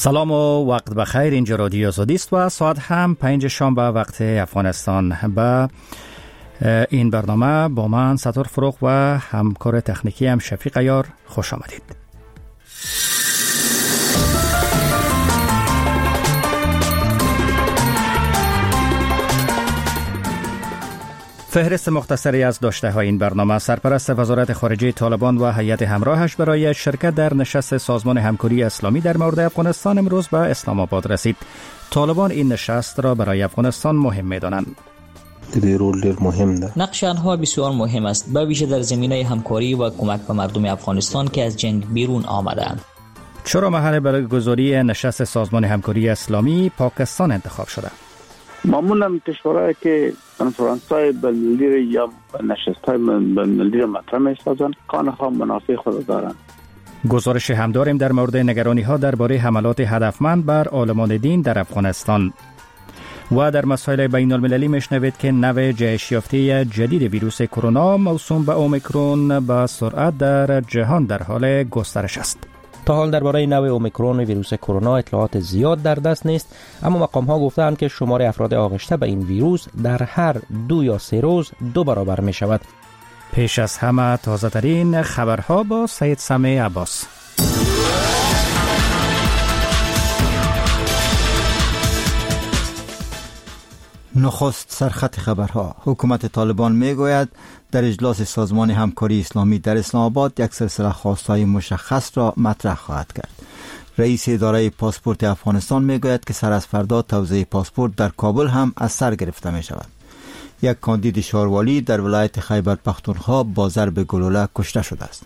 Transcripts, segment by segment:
سلام و وقت بخیر. اینجا رادیو آزادی است و ساعت هم 5 شام به وقت افغانستان. به این برنامه با من ستار فروغ و همکار تکنیکی هم شفیق عیار خوش آمدید. فهرست مختصری از داشته‌های این برنامه: سرپرست وزارت خارجه طالبان و هیئت همراهش برای شرکت در نشست سازمان همکاری اسلامی در مورد افغانستان امروز به اسلام آباد رسید. طالبان این نشست را برای افغانستان مهم می‌دانند. نقش آنها بسیار مهم است، به ویژه در زمینه همکاری و کمک به مردم افغانستان که از جنگ بیرون آمدند. چرا محل برگزاری نشست سازمان همکاری اسلامی پاکستان انتخاب شده؟ معمولا کشورهایی که کنفرانس‌های بین‌المللی یا نشست‌های بین‌المللی را مطرح می‌سازند، کانها منافع خود دارند. گزارش هم داریم در مورد نگرانی‌ها درباره حملات هدفمند بر عالمان دین در افغانستان. و در مسائل بین‌المللی میشنوید که نوع جهش یافته جدید ویروس کرونا موسوم به اومیکرون با سرعت در جهان در حال گسترش است. تا حال درباره نوع اومیکرون ویروس کرونا اطلاعات زیاد در دست نیست، اما مقام‌ها گفتند که شمار افراد آغشته به این ویروس در هر 2 یا 3 روز 2 برابر می شود. پیش از همه تازه ترین خبرها با سید سمیع عباس. نخست سرخط خبرها: حکومت طالبان میگوید در اجلاس سازمان همکاری اسلامی در اسلام آباد یک سلسله خواستهای مشخص را مطرح خواهد کرد. رئیس اداره پاسپورت افغانستان میگوید که سر از فردا توزیع پاسپورت در کابل هم از سر گرفته می شود. یک کاندید شاروالی در ولایت خیبر پختونخوا با ضرب گلوله کشته شده است.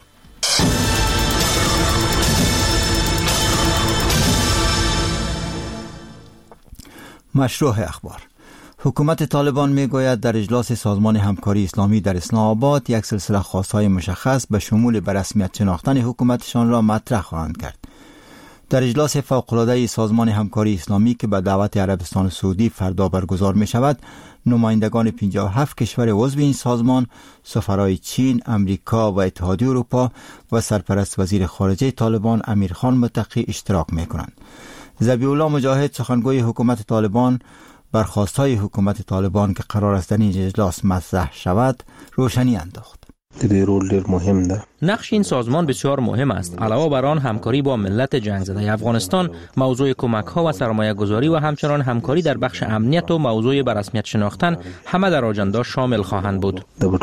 مشروع اخبار: حکومت طالبان میگوید در اجلاس سازمان همکاری اسلامی در اسلام آباد یک سلسله خواستهای مشخص به شمول به رسمیت شناختن حکومتشان را مطرح خواهند کرد. در اجلاس فوق‌العاده سازمان همکاری اسلامی که به دعوت عربستان سعودی فردا برگزار می شود، نمایندگان 57 کشور عضو این سازمان، سفرای چین، امریکا و اتحادیه اروپا و سرپرست وزیر خارجه طالبان امیرخان متقی اشتراک می کنند. ذبیح الله مجاهد، سخنگوی حکومت طالبان، بر خواستهای حکومت طالبان که قرار است در این اجلاس مطرح شود روشنی انداخت. نقش این سازمان بسیار مهم است. علاوه بر آن، همکاری با ملت جنگ زده افغانستان، موضوع کمک‌ها و سرمایه‌گذاری و همچنان همکاری در بخش امنیت و موضوع به رسمیت شناختن همه در آجندا شامل خواهند بود.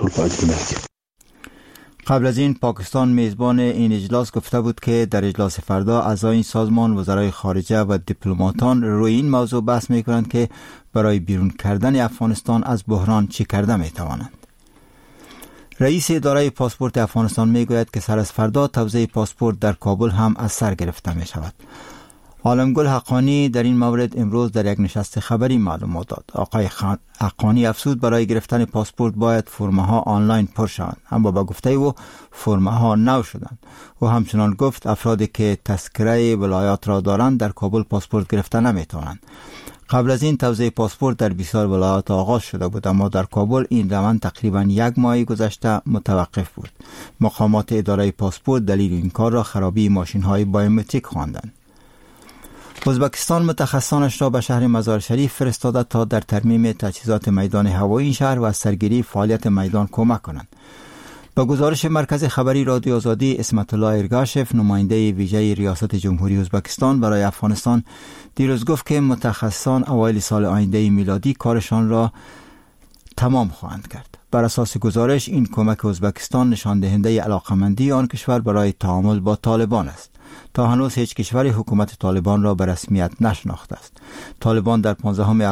قبل از این پاکستان میزبان این اجلاس گفته بود که در اجلاس فردا اعضای این سازمان، وزرای خارجه و دیپلماتان روی این موضوع بحث می‌کنند که برای بیرون کردن افغانستان از بحران چی کرده می‌توانند. رئیس اداره پاسپورت افغانستان میگوید که سر از فردا توزیع پاسپورت در کابل هم از سر گرفته می شود. عالمگل حقانی در این مورد امروز در یک نشست خبری معلومات داد. آقای حقانی افزود برای گرفتن پاسپورت باید فرم‌ها آنلاین پر شوند، اما با گفته او فرم‌ها نو شدند. و همچنان گفت افرادی که تذکره ولایات را دارند در کابل پاسپورت گرفته نمیتوانند. قبل از این توزیع پاسپورت در بسیار ولایات آغاز شده بود، اما در کابل این روند تقریبا 1 ماه گذشته متوقف بود. مقامات اداره پاسپورت دلیل این کار را خرابی ماشین‌های بایومتریک خواندند. ازبکستان متخصصانش را به شهر مزار شریف فرستاده تا در ترمیم تجهیزات میدان هوایی این شهر و سرگیری فعالیت میدان کمک کنند. با گزارش مرکز خبری رادیو آزادی، اسمت الله ارگاشف، نماینده ویژه ریاست جمهوری ازبکستان برای افغانستان، دیروز گفت که متخصصان اوایل سال آینده میلادی کارشان را تمام خواهند کرد. بر اساس گزارش این کمک ازبکستان نشان دهنده علاقمندی آن کشور برای تعامل با طالبان است. تا هنوز هیچ کشوری حکومت طالبان را به رسمیت نشناخته است. طالبان در 15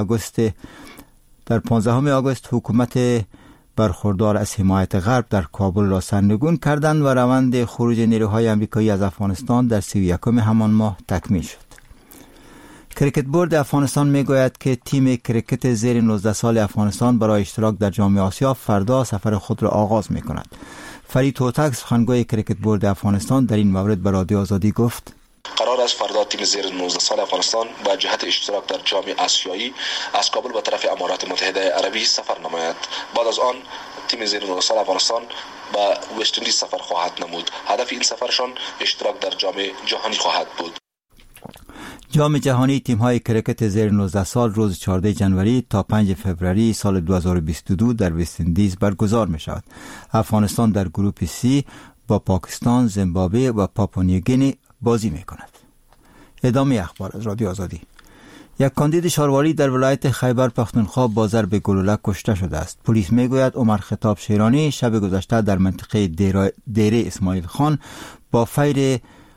آگوست حکومت برخوردار از حمایت غرب در کابل را سرنگون کردند و روند خروج نیروهای آمریکایی از افغانستان در 31 همان ماه تکمیل شد. کریکت بورد افغانستان میگوید که تیم کریکت زیر 19 سال افغانستان برای اشتراک در جام آسیا فردا سفر خود را آغاز می‌کند. فرید هوتک، سخنگوی کریکت بورد افغانستان، در این مورد به رادیو آزادی گفت: قرار است فردا تیم زیر 19 سال افغانستان با جهت اشتراک در جام آسیایی از کابل به طرف امارات متحده عربی سفر نماید. بعد از آن تیم زیر 19 سال افغانستان به وست اندیز سفر خواهد نمود. هدف این سفرشان اشتراک در جام جهانی خواهد بود. جام جهانی تیم‌های کرکت زیر 19 سال روز 14 جنوری تا 5 فوریه سال 2022 در وست اندیز برگزار می‌شود. افغانستان در گروه C با پاکستان، زیمبابوه و پاپوانیوگینی بازی می‌کند. ادامه اخبار از رادیو آزادی. یک کاندید شارواری در ولایت خیبر پختونخوا با ضرب گلوله کشته شده است. پلیس میگوید عمر خطاب شیرانی شب گذشته در منطقه دیره اسماعیل خان با فیر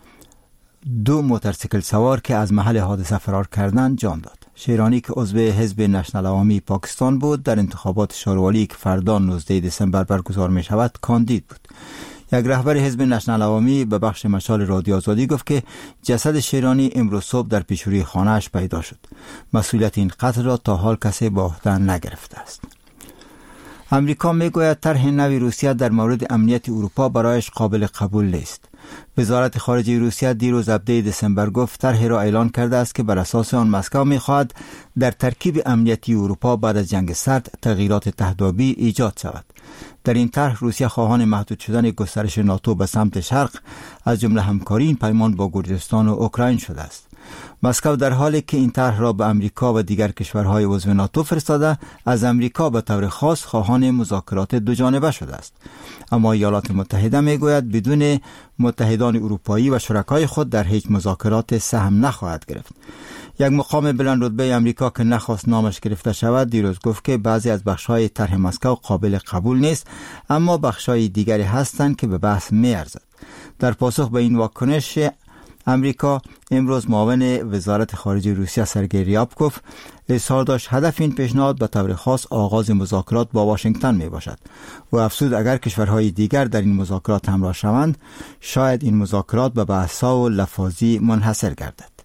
2 موتورسیکل سوار که از محل حادثه فرار کردند جان داد. شیرانی که عضو حزب نشنل عوامی پاکستان بود در انتخابات شارواری که فردا 19 دسامبر برگزار می شود کاندید بود. یک رهبر حزب نشنل عوامی به بخش مشال رادیو آزادی گفت که جسد شیرانی امروز صبح در پیشروی خانه‌اش پیدا شد. مسئولیت این قتل را تا حال کسی به عهده نگرفته است. امریکا میگوید طرح نوی روسیه در مورد امنیت اروپا برایش قابل قبول نیست. وزارت خارجه روسیه دیروز 17 دسامبر گفت طرح را اعلان کرده است که بر اساس آن مسکو می‌خواهد در ترکیب امنیتی اروپا بعد از جنگ سرد تغییرات تهدیدی ایجاد شود. در این طرح روسیه خواهان محدود شدن گسترش ناتو به سمت شرق از جمله همکاری این پیمان با گرجستان و اوکراین شده است. مسکو در حالی که این طرح را به امریکا و دیگر کشورهای عضو ناتو فرستاده، از امریکا به طور خاص خواهان مذاکرات دوجانبه شده است. اما ایالات متحده میگوید بدون متحدان اروپایی و شرکای خود در هیچ مذاکرات سهم نخواهد گرفت. یک مقام بلند رتبه امریکا که نخواست نامش گرفته شود دیروز گفت که بعضی از بخش‌های طرح مسکو قابل قبول نیست، اما بخش‌های دیگری هستند که به بحث می‌ارزد. در پاسخ به این واکنش امریکا امروز معاون وزارت خارجه روسیه سرگئی ریابکوف اظهار داشت هدف این پیشنهاد به طور خاص آغاز مذاکرات با واشنگتن می باشد و افزود اگر کشورهای دیگر در این مذاکرات همراه شوند شاید این مذاکرات به بحث‌ها و لفاظی منحصر گردد.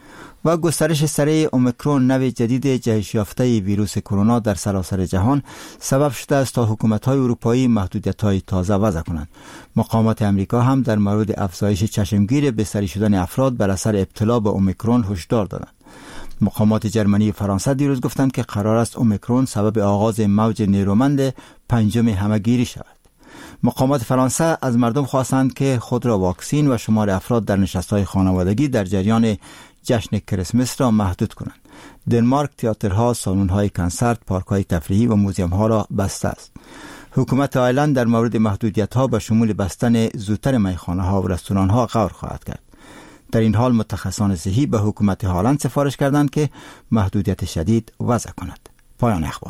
و گسترش سریع اومیکرون نوع جدید جهش یافته ویروس کرونا در سراسر جهان سبب شده است تا حکومت‌های اروپایی محدودیت‌های تازه وضع کنند. مقامات امریکا هم در مورد افزایش چشمگیر بستری شدن افراد بر اثر ابتلا به اومیکرون هشدار دادند. مقامات جرمنی و فرانسه دیروز گفتند که قرار است اومیکرون سبب آغاز موج نیرومند پنجم همه‌گیری شود. مقامات فرانسه از مردم خواستند که خود را واکسین و شمار افراد در نشست‌های خانوادگی در جریان جشن کریسمس را محدود کنند. دنمارک تئاترها، سالن‌های کنسرت، پارک‌های تفریحی و موزیم‌ها را بسته است. حکومت آیرلند در مورد محدودیت‌ها به شمول بستن زودتر میخانه‌ها و رستوران‌ها غور خواهد کرد. در این حال متخصصان صحی به حکومت هالند سفارش کردند که محدودیت شدید وضع کند. پایان اخبار.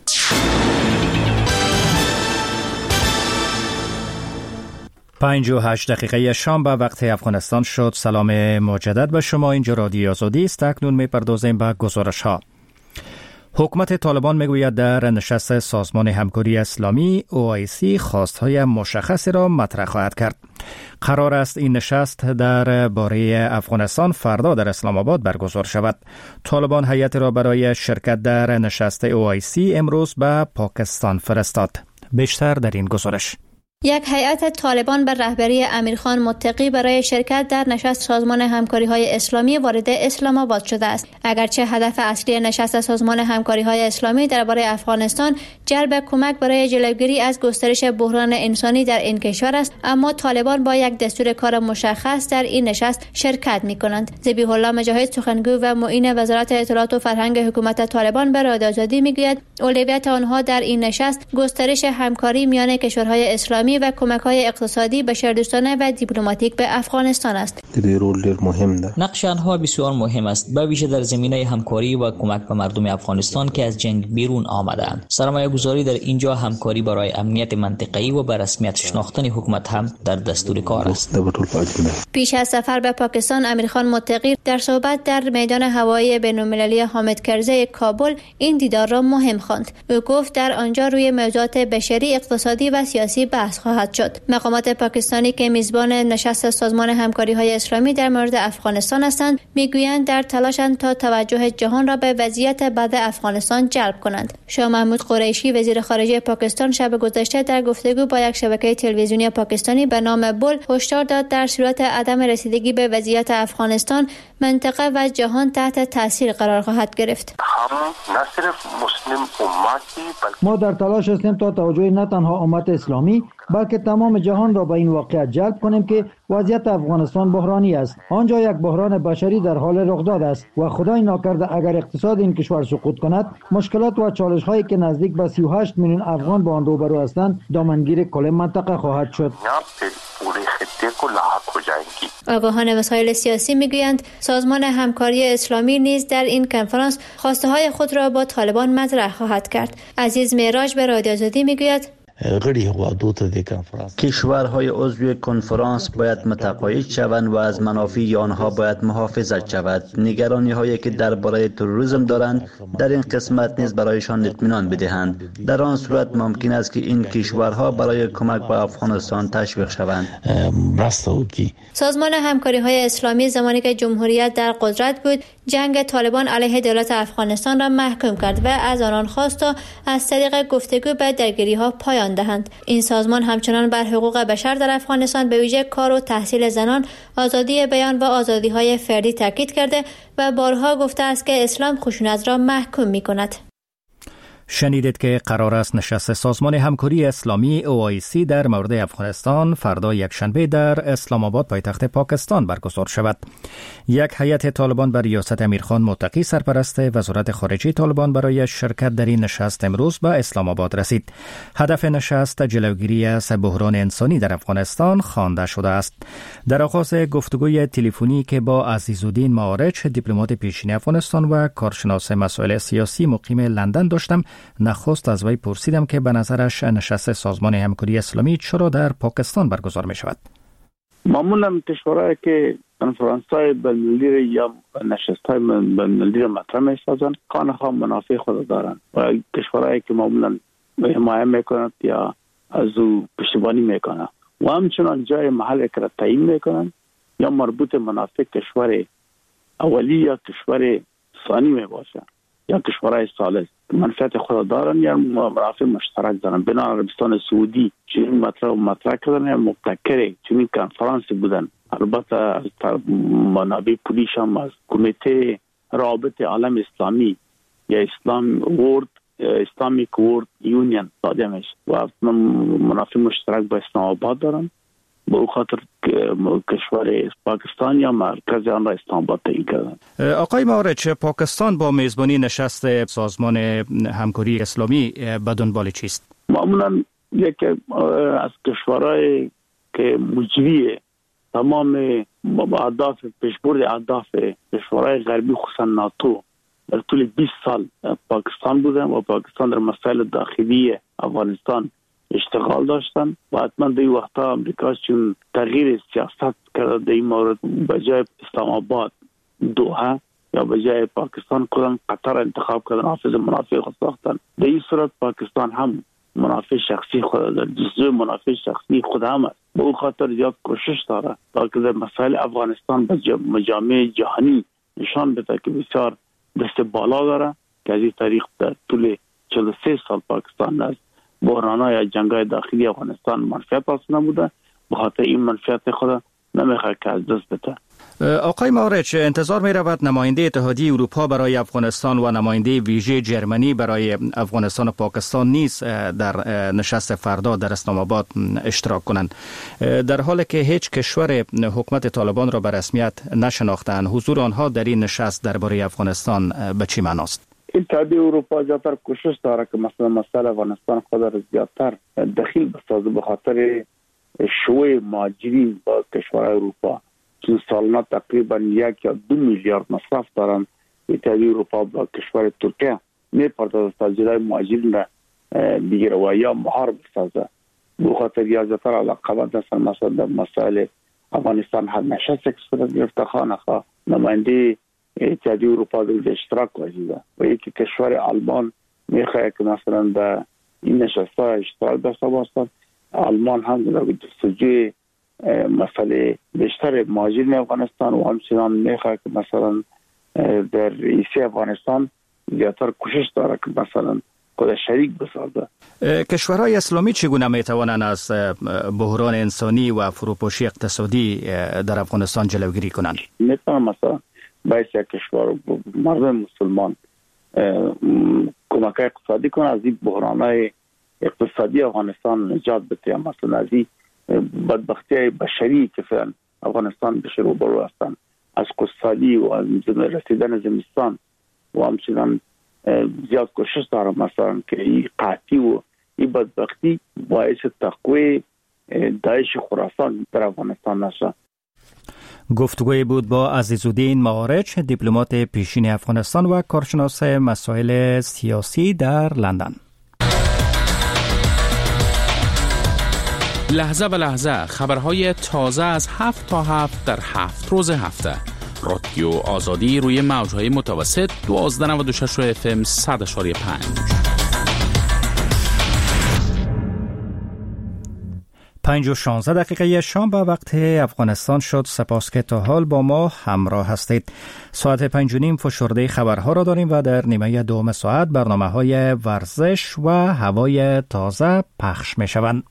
58 دقیقه شام به وقت افغانستان شد. سلام مجدد به شما. اینجا رادیو آزادی است. اکنون می‌پردازیم به گزارش‌ها. حکومت طالبان میگوید در نشست سازمان همکاری اسلامی OIC خواست‌های مشخصی را مطرح خواهد کرد. قرار است این نشست در باره افغانستان فردا در اسلام آباد برگزار شود. طالبان هیئت را برای شرکت در نشست OIC امروز به پاکستان فرستاد. بیشتر در این گزارش. یک هیئت طالبان بر رهبری امیرخان متقی برای شرکت در نشست سازمان همکاری‌های اسلامی وارد اسلام آباد شده است. اگرچه هدف اصلی نشست سازمان همکاری‌های اسلامی درباره افغانستان جلب کمک برای جلوگیری از گسترش بحران انسانی در این کشور است، اما طالبان با یک دستور کار مشخص در این نشست شرکت می‌کنند. ذبیح الله مجاهد سخنگوی و معین وزارت اطلاعات و فرهنگ حکومت طالبان به رادیو آزادی می‌گوید اولویت آنها در این نشست گسترش همکاری میان کشورهای اسلامی و کمک‌های اقتصادی بشردوستانه و دیپلماتیک به افغانستان است. نقش آنها بسیار مهم است، به ویژه در زمینه همکاری و کمک به مردم افغانستان که از جنگ بیرون آمده‌اند. سرمایه‌گذاری در اینجا همکاری برای امنیت منطقه‌ای و به رسمیت شناختن حکومت هم در دستور کار است. پیش از سفر به پاکستان امیرخان متقی در صحبت در میدان هوایی بین‌المللی حامد کرزی کابل این دیدار را مهم خواند. او گفت در آنجا روی موضوعات بشری، اقتصادی و سیاسی بحث خواهد شد. مقامات پاکستانی که میزبان نشست سازمان همکاری‌های اسلامی در مورد افغانستان هستند میگویند در تلاشند تا توجه جهان را به وضعیت بعد افغانستان جلب کنند. شاه محمود قریشی وزیر خارجه پاکستان شب گذشته در گفتگو با یک شبکه تلویزیونی پاکستانی به نام بول هشدار داد در صورت عدم رسیدگی به وضعیت افغانستان منطقه و جهان تحت تاثیر قرار خواهد گرفت. ما در تلاش هستیم تا توجه نه تنها امت اسلامی بلکه تمام جهان را به این واقعیت جلب کنیم که وضعیت افغانستان بحرانی است. آنجا یک بحران بشری در حال رخ داده است و خدای ناکرده اگر اقتصاد این کشور سقوط کند، مشکلات و چالش هایی که نزدیک به 38 میلیون افغان با آن روبرو هستند دامنگیر کل منطقه خواهد شد. آگاهان مسائل سیاسی میگویند سازمان همکاری اسلامی نیز در این کنفرانس خواسته های خود را با طالبان مطرح خواهد کرد. عزیز معراج به رادیو آزادی میگوید کشورهای عضو کنفرانس باید متقاعد شوند و از منافع آنها باید محافظت شود. نگرانی هایی که درباره تروریسم دارند در این قسمت نیز برایشان اطمینان بدهند. در آن صورت ممکن است که این کشورها برای کمک به افغانستان تشویق شوند. سازمان همکاری های اسلامی زمانی که جمهوریت در قدرت بود جنگ طالبان علیه دولت افغانستان را محکوم کرد و از آنان خواست تا از طریق گفتگو به درگیری ها پایان دهند. این سازمان همچنان بر حقوق بشر در افغانستان به ویژه کار و تحصیل زنان، آزادی بیان و آزادی های فردی تاکید کرده و بارها گفته است که اسلام خشونت را محکوم می کند. شنیدید که قرار است نشست سازمان همکاری اسلامی OIC در مورد افغانستان فردا یکشنبه در اسلام آباد پایتخت پاکستان برگزار شود. یک هیئت طالبان بر ریاست امیرخان متقی سرپرست وزارت خارجه طالبان برای شرکت در این نشست امروز به اسلام آباد رسید. هدف نشست جلوگیری از بحران انسانی در افغانستان خوانده شده است. در آغاز گفتگوی تلفنی که با عزیزالدین معارج دیپلمات پیشین افغانستان و کارشناس مسائل سیاسی مقیم لندن داشتم، نخست از وی پرسیدم که به نظرش نشست سازمان همکاری اسلامی چرا در پاکستان برگزار می شود. معمولا کشورهایی که کنفرانس‌های بین‌المللی یا نشست‌های بین‌المللی مطرح می‌سازند خانه‌ها منافع خود دارند و کشورهایی که معمولا حمایت می‌کنند یا از او پشتیبانی می‌کنند و همچنان جای محل که را تعیین می‌کنند یا مربوط منافع کشور اولی یا کشور ثانی میباشند یا کشورهای ثالث منفعت خود دارن یا منافع مشترک دارن. بنا عربستان سعودی چنین مطرح کردن یا مبتکر چنین کنفرانس بودن. البته از منابع پولیش هم از کمیته رابط عالم اسلامی یا اسلامیک ورد یونین داده میشه و منافع مشترک با اسلام آباد دارن. به خاطر کشور پاکستان یا مرکز آن را اسلام آباد تعیین کردند. آقای معارج، پاکستان با میزبانی نشست سازمان همکاری اسلامی به دنبال چیست؟ معمولا یکی از کشورهای که مجری تمام اهداف پیشبرد اهداف کشورهای غربی خصوصا ناتو در طول 20 سال پاکستان بودن و پاکستان در مسائل داخلی افغانستان اشتغال داشتن و حتما در این وقتا امریکا چون تغییر سیاست کرده در این مورد بجای اسلام آباد دوحه یا بجای پاکستان کدام قطر انتخاب کردن حافظ منافع خود ساختن. در این صورت پاکستان هم منافع شخصی خود داره، جزء منافع شخصی خود هم است. به او خاطر زیاد کوشش داره تا که در مسائل افغانستان به مجامع جهانی نشان بده که بسیار دست بالا داره که از این طریق در طول 43 سال پاکستان است بحران‌های یا جنگ‌های داخلی افغانستان منفعت حاصل نموده، به خاطر این منفعت خود نمیخواد که از دست بده. آقای معارج، انتظار می رود نماینده اتحادیه اروپا برای افغانستان و نماینده ویژه جرمنی برای افغانستان و پاکستان نیز در نشست فردا در اسلام آباد اشتراک کنند، در حالی که هیچ کشور حکومت طالبان را به رسمیت نشناختند. حضور آنها در این نشست درباره افغانستان به چی معناست؟ اتحادیه اروپا زیادتر کوشش داره که مثلا مسئله افغانستان خود را زیادتر دخیل بسازه، به خاطر شوی مهاجرین با کشورهای اروپا چون سالانه تقریبا 1 یا 2 میلیارد مصرف دارن. اتحادیه اروپا با کشور ترکیه میپردازه تا جلوی مهاجرین را بگیره و یا مهار بسازه. به خاطر زیادتر علاقمند هستن مثلا در مسائل افغانستان هر نشست که صورت گرفته خانخواه نماینده اتحادیه اروپا در اشتراک وجیده و یکی کشور آلمان میخواه که مثلا در این نشست‌ها اشتراک داشته باشد. آلمان هم در جستجوی مسئله بیشتر مهاجرین افغانستان و همچنان میخواه که مثلا در رئیسی افغانستان زیادتر کوشش داره که مثلا خود شریک بسازه. کشورهای اسلامی چگونه میتوانند از بحران انسانی و فروپاشی اقتصادی در افغانستان جلوگیری کنند؟ میتونن مثلا باید کشور مردم مسلمان کمک اقتصادی کنه، از این بحران‌های اقتصادی افغانستان نجات بده. مثلا از این بدبختی بشری که فعلا افغانستان بهش روبرو هستند، از قصالی و از رسیدن زمستان و همچنان زیاد کوشش دارم مثلا که این قحطی و این بدبختی باعث تقویت داعش خراسان در افغانستان نشه. گفتگوی بود با عزیزالدین معارج، دیپلمات پیشین افغانستان و کارشناس مسائل سیاسی در لندن. لحظه به لحظه خبرهای تازه از 7 تا 7 در 7 روز هفته. رادیو آزادی روی موجهای متوسط 1296 FM 100.5. 5:16 شام به وقت افغانستان شد. سپاس که تا حال با ما همراه هستید. ساعت 5:30 فشرده خبرها را داریم و در نیمه دوم ساعت برنامه‌های ورزش و هوای تازه پخش می شوند.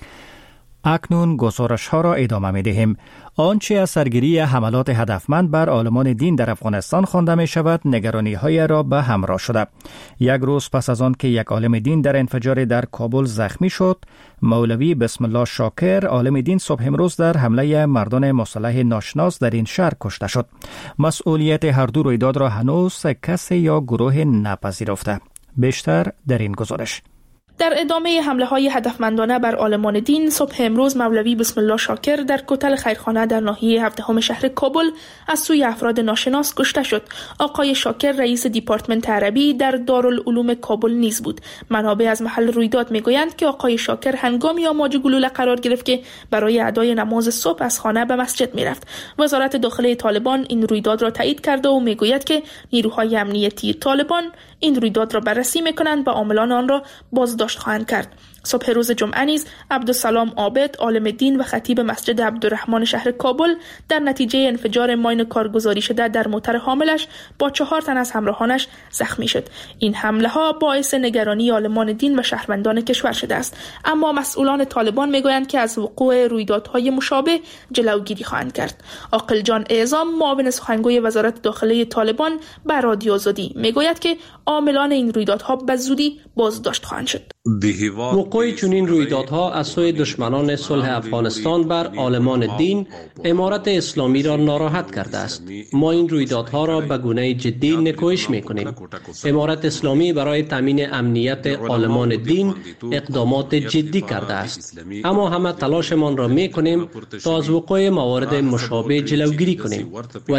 اکنون گزارش ها را ادامه می دهیم. آنچه از سرگیری حملات هدفمند بر عالمان دین در افغانستان خوانده می شود نگرانی های را به همراه شده. یک روز پس از آن که یک عالم دین در انفجار در کابل زخمی شد، مولوی بسم الله شاکر عالم دین صبح امروز در حمله مردان مسلح ناشناس در این شهر کشته شد. مسئولیت هر دو رویداد را هنوز کسی یا گروه نپذیرفته. بیشتر در این گزارش. در ادامه حمله‌های هدفمندانه بر عالمان دین، صبح امروز مولوی بسم الله شاکر در کوتل خیرخانه در ناحیه 17 شهر کابل از سوی افراد ناشناس کشته شد. آقای شاکر رئیس دیپارتمنت عربی در دارالعلوم کابل نیز بود. منابع از محل رویداد میگویند که آقای شاکر هنگامی آماج گلوله قرار گرفت که برای ادای نماز صبح از خانه به مسجد میرفت. وزارت داخله طالبان این رویداد را تایید کرده و میگوید که نیروهای امنیتی طالبان این رویداد را بررسی میکنند و عاملان آن را بازداشت خواهند کرد. صبح روز جمعه نیز عبدالسلام عابد عالم دین و خطیب مسجد عبدالرحمن شهر کابل در نتیجه انفجار ماین کارگزاری شده در موتر حاملش با 4 تن از همراهانش زخمی شد. این حمله ها باعث نگرانی عالمان دین و شهروندان کشور شده است، اما مسئولان طالبان میگویند که از وقوع رویدادهای مشابه جلوگیری خواهند کرد. عاقل جان اعظام معاون سخنگوی وزارت داخله طالبان بر رادیو آزادی میگوید که عاملان این رویدادها به زودی بازداشت خواهند شد. وقوع چنین رویدادها از سوی دشمنان صلح افغانستان بر عالمان دین امارت اسلامی را ناراحت کرده است. ما این رویدادها را به گونه جدی نکوهش می‌کنیم. امارت اسلامی برای تامین امنیت عالمان دین اقدامات جدی کرده است، اما همه تلاشمان را می‌کنیم تا از وقوع موارد مشابه جلوگیری کنیم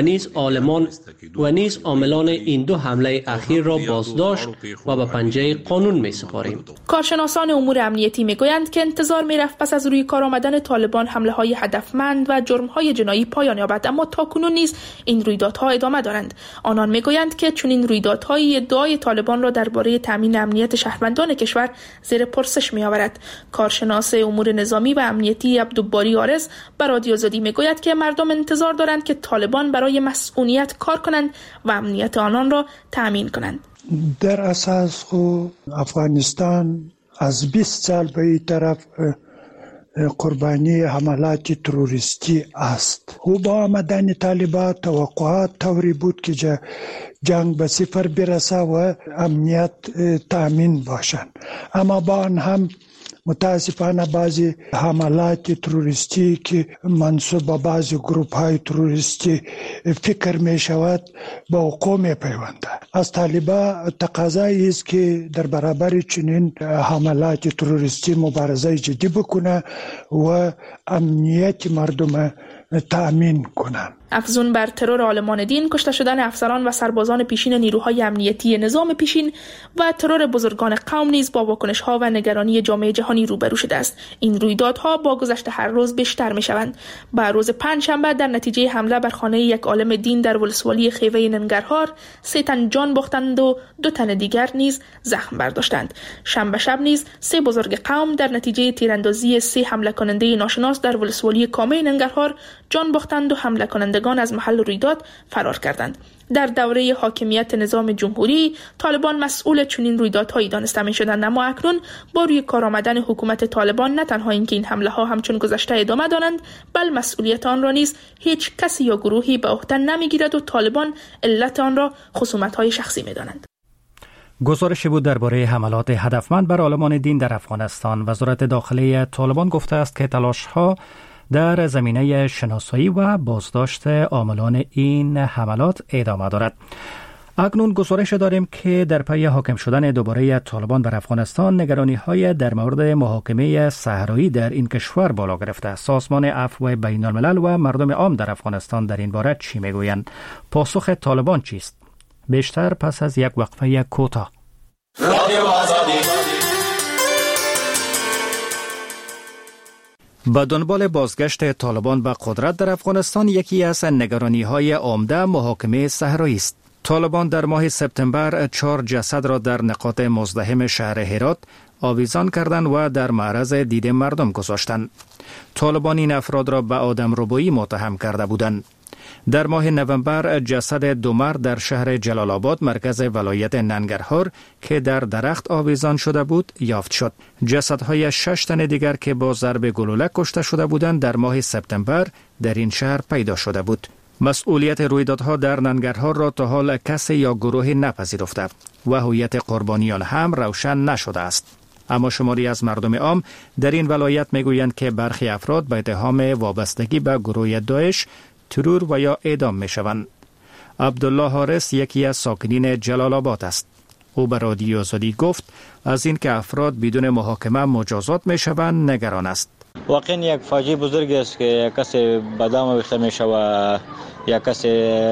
و نیز عاملان این دو حمله اخیر را بازداشت و به پنجه قانون می‌سپاریم. کارشناسان امور امنیتی میگویند که انتظار میرفت پس از روی کار آمدن طالبان حمله های هدفمند و جرم های جنایی پایان یابد، اما تاکنون نیز این رویدادها ادامه دارند. آنان میگویند که چون این رویدادهای ادعای طالبان را درباره تامین امنیت شهروندان کشور زیر پرسش میآورد. کارشناس امور نظامی و امنیتی عبدالباری عارض بر رادیو آزادی میگوید که مردم انتظار دارند که طالبان برای مسئولیت کار کنند و امنیت آنان را تامین کنند. در اساس افغانستان از 20 سال به این طرف قربانی حملات تروریستی است. او با آمدن طالبان توقعات طوری بود که جنگ به صفر برسه و امنیت تامین باشند، اما با آن هم متاسفانه بعضی حملات تروریستی که منسوب به بعضی گروپ های تروریستی فکر می شود به وقوع می پیونده. از طالبان تقاضایی است که در برابر چنین حملات تروریستی مبارزه جدی بکنه و امنیت مردم تأمین کنند. افزون بر ترور عالمان دین، کشته شدن افسران و سربازان پیشین نیروهای امنیتی نظام پیشین و ترور بزرگان قوم نیز با واکنش‌ها و نگرانی جامعه جهانی روبرو شده است. این رویدادها با گذشت هر روز بیشتر می‌شوند. با روز پنجشنبه در نتیجه حمله بر خانه یک عالم دین در ولسوالی خیوه ننگرهار 3 تن جان باختند و 2 تن دیگر نیز زخم برداشتند. شنبه شب نیز 3 بزرگ قوم در نتیجه تیراندازی 3 حمله کننده ناشناس در ولسوالی کامه ننگرهار جان باختند و حمله کنندگان از محل رویداد فرار کردند. در دوره حاکمیت نظام جمهوری طالبان مسئول چنین رویدادهایی دانسته می‌شدند، اما اکنون با روی کار آمدن حکومت طالبان نه تنها اینکه این حمله ها همچون گذشته ادامه دارند، بل مسئولیت آن را نیز هیچ کسی یا گروهی به عهده نمیگیرد و طالبان علت آن را خصومت‌های شخصی می‌دانند. گزارشی بود درباره حملات هدفمند بر عالمان دین در افغانستان. وزارت داخلی طالبان گفته است که تلاش‌ها در زمینه شناسایی و بازداشت عاملان این حملات ادامه دارد. اکنون گزارش داریم که در پی حاکم شدن دوباره طالبان بر افغانستان نگرانی‌های در مورد محاکمه صحرایی در این کشور بالا گرفته. سازمان عفو بین الملل و مردم عام در افغانستان در این باره چی میگویند؟ پاسخ طالبان چیست؟ بیشتر پس از یک وقفه کوتاه. با دنبال بازگشت طالبان به قدرت در افغانستان یکی از نگرانی‌های عمده محاکمه صحرایی است. طالبان در ماه سپتامبر 4 جسد را در نقاط مزدحم شهر هرات آویزان کردند و در معرض دید مردم گذاشتند. طالبان این افراد را به آدمربایی متهم کرده بودند. در ماه نوامبر جسد دو مرد در شهر جلال آباد مرکز ولایت ننگرهار که در درخت آویزان شده بود یافت شد. جسدهای 6 تن دیگر که با ضرب گلوله کشته شده بودند در ماه سپتامبر در این شهر پیدا شده بود. مسئولیت رویدادها در ننگرهار را تا حال کسی یا گروهی نپذیرفته و هویت قربانیان هم روشن نشده است. اما شماری از مردم عام در این ولایت میگویند که برخی افراد به اتهام وابستگی به گروه داعش ترور و یا اعدام می شوند. عبدالله حارس یکی از ساکنین جلال آباد است. او به رادیو آزادی گفت از این که افراد بدون محاکمه مجازات می شوند نگران است. واقعا یک فاجعه بزرگ است که کسی به دام آویخته می شود، یا کسی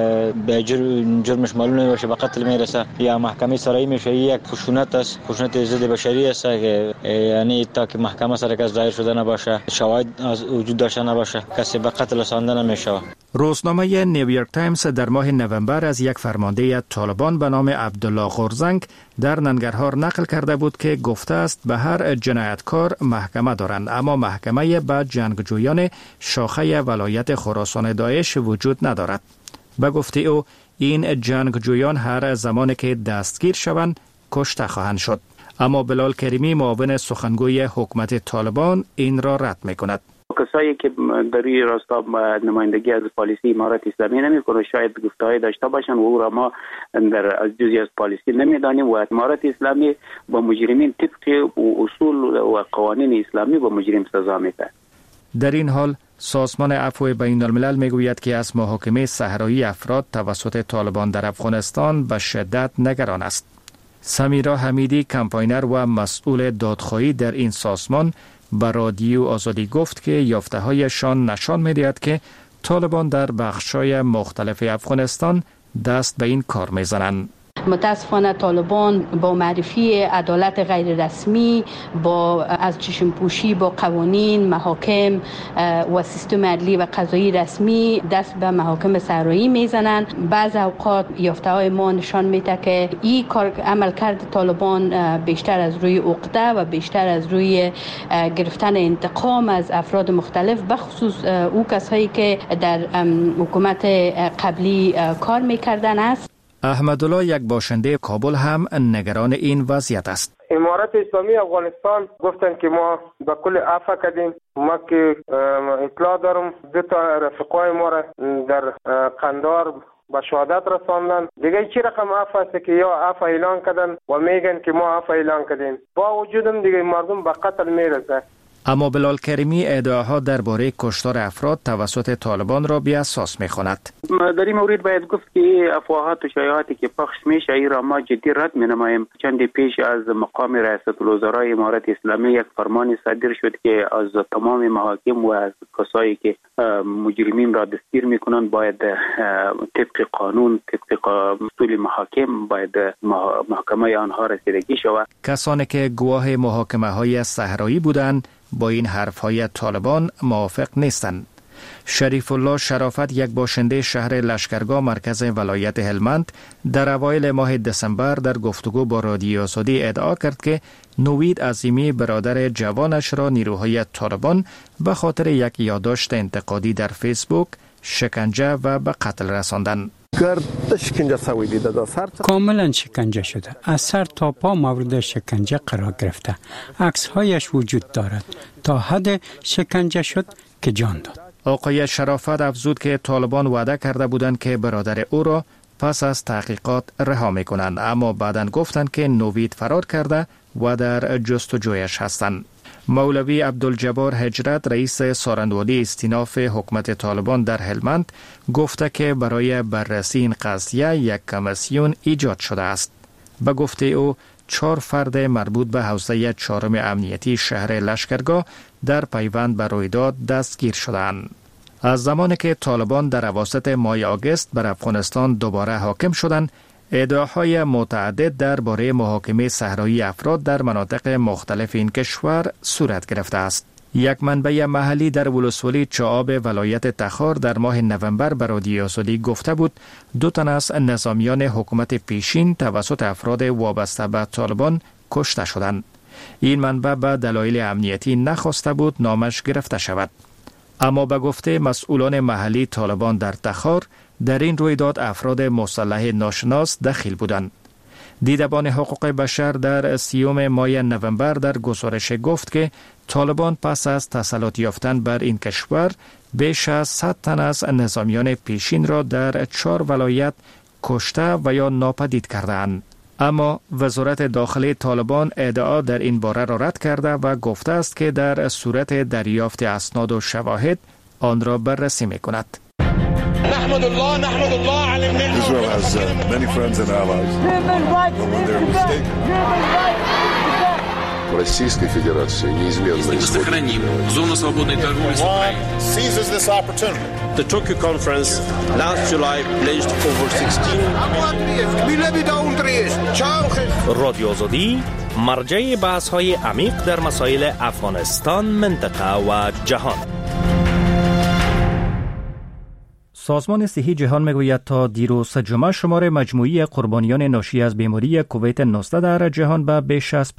به جرمش معلوم نمیشه به قتل میرسه، یا محکمه سرایی میشه. یک خشونت است، خشونت ضد بشری است که یعنی تا که محکمه سر کس ظاهر شده نباشه، شواهد وجود داشته نباشه، کسی به قتل رسانده نمیشه. روزنامه نیویورک تایمز در ماه نوامبر از یک فرمانده طالبان به نام عبدالله غورزنگ در ننگرهار نقل کرده بود که گفته است به هر جنایتکار محکمه دارند، اما محکمه به جنگجویان شاخه ولایت خراسان داعش وجود ندارد. به گفته او این جنگجویان هر زمان که دستگیر شوند کشته خواهند شد. اما بلال کریمی معاون سخنگوی حکومت طالبان این را رد می‌کند. کسایی که در این راستا نمایندگی از پالیسی امارت اسلامی نمی‌کنه شاید گفته‌ای داشته باشن و او را ما در از جزئی از پالیسی نمی‌دانیم و امارت اسلامی با مجرمین طبق اصول و قوانین اسلامی با مجرم سزا میده. در این حال سازمان عفو بین الملل میگوید که از محاکمه صحرایی افراد توسط طالبان در افغانستان به شدت نگران است. سمیرا حمیدی کمپاینر و مسئول دادخواهی در این سازمان به رادیو آزادی گفت که یافته‌هایشان نشان می‌دهد که طالبان در بخش‌های مختلف افغانستان دست به این کار می‌زنند. متاسفانه طالبان با معرفی عدالت غیر رسمی، با از چشم پوشی با قوانین، محاکم و سیستم عدلی و قضایی رسمی دست به محاکم صحرایی میزنند. بعض اوقات یافته‌های ما نشان میده که این کار عملکرد طالبان بیشتر از روی عقده و بیشتر از روی گرفتن انتقام از افراد مختلف، بخصوص او کسایی که در حکومت قبلی کار میکردن است. احمدالله یک باشنده کابل هم نگران این وضعیت است. امارت اسلامی افغانستان گفتن که ما به کل عفو کردیم. ما که اطلاع دارم دو تا رفقای ما را در قندار به شهادت رساندن. دیگه چی رقم عفو است که یا عفو اعلان کردن و میگن که ما عفو اعلان کردیم، با وجودم دیگه مردم به قتل میرسه. اما بلال کریمی ادعاها درباره کشتار افراد توسط طالبان را بی اساس می‌خواند. در این مورد باید گفت که افواهات و شایعاتی که پخش میشه این را ما جدی رد می‌نماییم. چند پیش از مقام ریاست الوزرای امارت اسلامی یک فرمان صادر شد که از تمام محاکم و از کسایی که مجرمین را دستگیر می‌کنند باید طبق قانون، طبق اصول محاکم باید محاکمه آنها رسیدگی شود. کسانی که گواه محاکمه‌های صحرایی بودند با این حرف‌های طالبان موافق نیستند. شریف الله شرافت یک باشنده شهر لشکرگاه مرکز ولایت هلمند در اوایل ماه دسامبر در گفتگو با رادیو آزادی ادعا کرد که نوید عظیمی برادر جوانش را نیروهای طالبان به خاطر یک یادداشت انتقادی در فیسبوک شکنجه و به قتل رساندند. کاملا شکنجه شده، از سر تا پا مورد شکنجه قرار گرفته. عکس هایش وجود دارد. تا حد شکنجه شد که جان داد. آقای شرافت افزود که طالبان وعده کرده بودند که برادر او را پس از تحقیقات رها میکنند، اما بعداً گفتند که نوید فرار کرده و در جستجویش هستند. مولوی عبدالجبار هجرت رئیس سارندوالی استیناف حکومت طالبان در هلمند گفته که برای بررسی این قضیه یک کمیسیون ایجاد شده است. به گفته او 4 فرد مربوط به حوزه 4 امنیتی شهر لشکرگاه در پیوند به رویداد دستگیر شدند. از زمانی که طالبان در اواسط ماه آگوست بر افغانستان دوباره حاکم شدند، ادعاهای متعدد درباره محاکمه صحرایی افراد در مناطق مختلف این کشور صورت گرفته است. یک منبع محلی در ولسوالی چعاب ولایت تخار در ماه نوامبر به رادیو آزادی گفته بود 2 تن از نظامیان حکومت پیشین توسط افراد وابسته به طالبان کشته شدند. این منبع به دلایل امنیتی نخواسته بود نامش گرفته شود. اما به گفته مسئولان محلی طالبان در تخار، در این رویداد افراد مسلح ناشناس دخیل بودند. دیدبان حقوق بشر در 30 ماه نوامبر در گزارش گفت که طالبان پس از تسلط یافتن بر این کشور بیش از 100 تن از نظامیان پیشین را در 4 ولایت کشته و یا ناپدید کردند. اما وزارت داخلی طالبان ادعا در این باره را رد کرده و گفته است که در صورت دریافت اسناد و شواهد آن را بررسی می‌کند. نحمد الله على النعمة. Israel has many friends and allies. When they're mistaken. Российской Федерации неизменно сохраним зону свободной торговли с Украиной. Seizes this opportunity. The Tokyo conference last July pledged over 16 رادیو آزادی مرجع بحث‌های عمیق در مسائل افغانستان، منطقه و جهان. سازمان صحی جهان میگوید تا دیروز جمعه شمار مجموعی قربانیان ناشی از بیماری کووید 19 در جهان به بیش از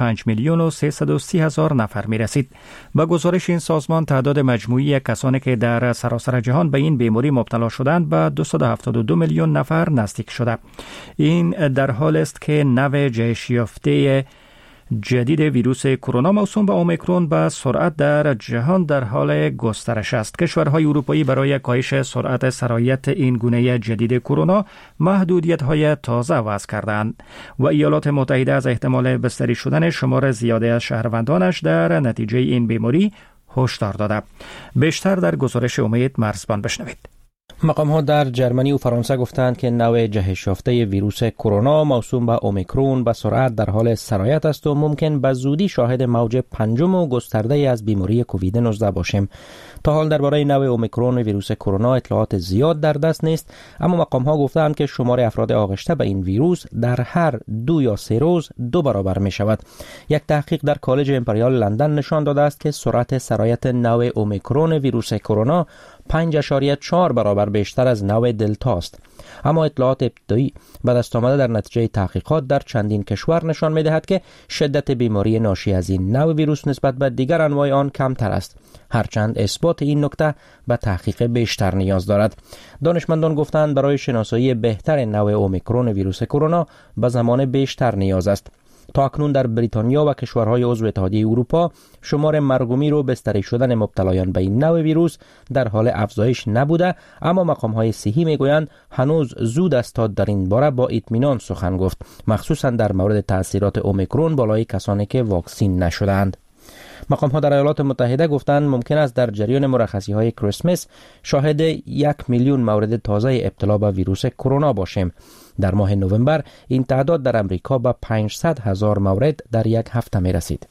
5,330,000 نفر می رسید. با گزارش این سازمان تعداد مجموعی کسانی که در سراسر جهان به این بیماری مبتلا شدند به 272 میلیون نفر نزدیک شده. این در حال است که نوع جهش یافته جدید ویروس کرونا موسوم به اومیکرون به سرعت در جهان در حال گسترش است. کشورهای اروپایی برای کاهش سرعت سرایت این گونه جدید کرونا محدودیت‌های تازه وضع کردند و ایالات متحده از احتمال بستری شدن شمار زیادی از شهروندانش در نتیجه این بیماری هشدار داده. بیشتر در گزارش امید مرزبان بشنوید. مقام‌ها در جرمنی و فرانسه گفتند که نوع جهش یافته ویروس کرونا موسوم به اومیکرون به سرعت در حال سرایت است و ممکن به زودی شاهد موج 5 و گسترده از بیماری کووید 19 باشیم. تا حال درباره نوع اومیکرون ویروس کرونا اطلاعات زیاد در دست نیست، اما مقام‌ها گفتند که شمار افراد آغشته به این ویروس در هر 2 یا 3 روز 2 برابر می شود. یک تحقیق در کالج امپریال لندن نشان داده است که سرعت سرایت نوع اومیکرون ویروس کرونا 5.4 برابر بیشتر از نوع دلتا است. اما اطلاعات ابتدایی به دست آمده در نتیجه تحقیقات در چندین کشور نشان می‌دهد که شدت بیماری ناشی از این نوع ویروس نسبت به دیگر انواع آن کمتر است. هرچند اثبات این نکته به تحقیق بیشتر نیاز دارد. دانشمندان گفتند برای شناسایی بهتر نوع اومیکرون ویروس کرونا به زمان بیشتر نیاز است. تا اکنون در بریتانیا و کشورهای عضو اتحادیه اروپا شمار مرگومیر و بستری شدن مبتلایان به این نوع ویروس در حال افزایش نبوده، اما مقام‌های صحی میگویند هنوز زود است تا در این باره با اطمینان سخن گفت، مخصوصا در مورد تاثیرات اومیکرون بالای کسانی که واکسین نشدند. مقام‌ها در ایالات متحده گفتند ممکن است در جریان مرخصی‌های کریسمس شاهد 1 میلیون مورد تازه ابتلا به ویروس کرونا باشیم. در ماه نوامبر این تعداد در امریکا به 500,000 مورد در یک هفته می رسید.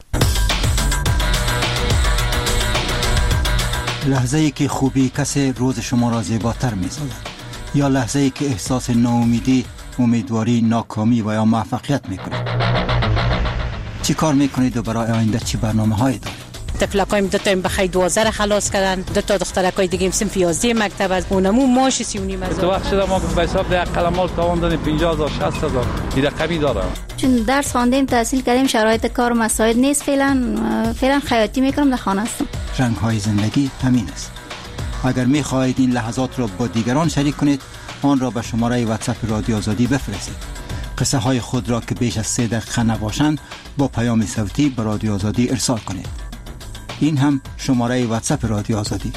لحظه‌ای که خوبی کسی روز شما را زیباتر می سازد، یا لحظه‌ای که احساس ناامیدی، امیدواری، ناکامی و یا موفقیت می کنید. چی کار می کنید و برای آینده چی برنامه‌هایی دارید؟ طفلکایم 2 تا بخای 12 خلاص کردن، 2 تا دخترکای دیگه صنف 11 مکتب از اونمو ماش 39 تو وقت شده ما به حساب ده قلمال تاوان دادیم 50,000 60,000 این رقمی داره. چون درس خواندیم، تحصیل کردیم، شرایط کار مساعد نیست. فعلا خیاطی میکنم، در خانه هستم. رنگ های زندگی همین است. اگر میخواهید این لحظات را با دیگران شریک کنید، آن را به شماره واتساپ رادیو آزادی بفرستید. قصه های خود را که بیش از 3 دقیقه نباشند با پیام صوتی به رادیو آزادی ارسال کنید. این هم شماره واتساپ رادیو آزادی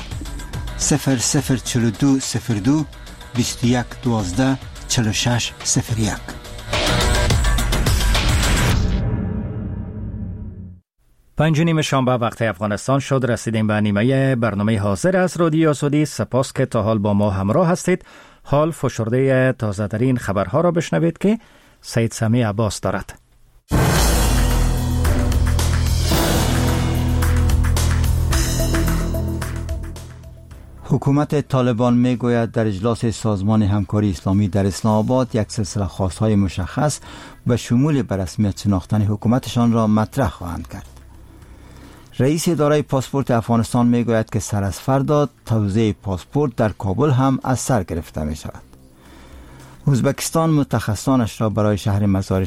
0042 02 21 12 46 01. پنج و نیم شنبه وقت افغانستان شد. رسیدیم به نیمه برنامه حاضر از رادیو آزادی. سپاس که تا حال با ما همراه هستید. حال فشرده تازه ترین خبرها را بشنوید که سید سمی عباس دارد. حکومت طالبان می گوید در اجلاس سازمان همکاری اسلامی در اسلام آباد یک سلسله خواست‌های مشخص به شمول به رسمیت شناختن حکومتشان را مطرح خواهند کرد. رئیس اداره پاسپورت افغانستان می گوید که سر از فردا توزیع پاسپورت در کابل هم از سر گرفته می شود. ازبکستان متخصصانش را به شهر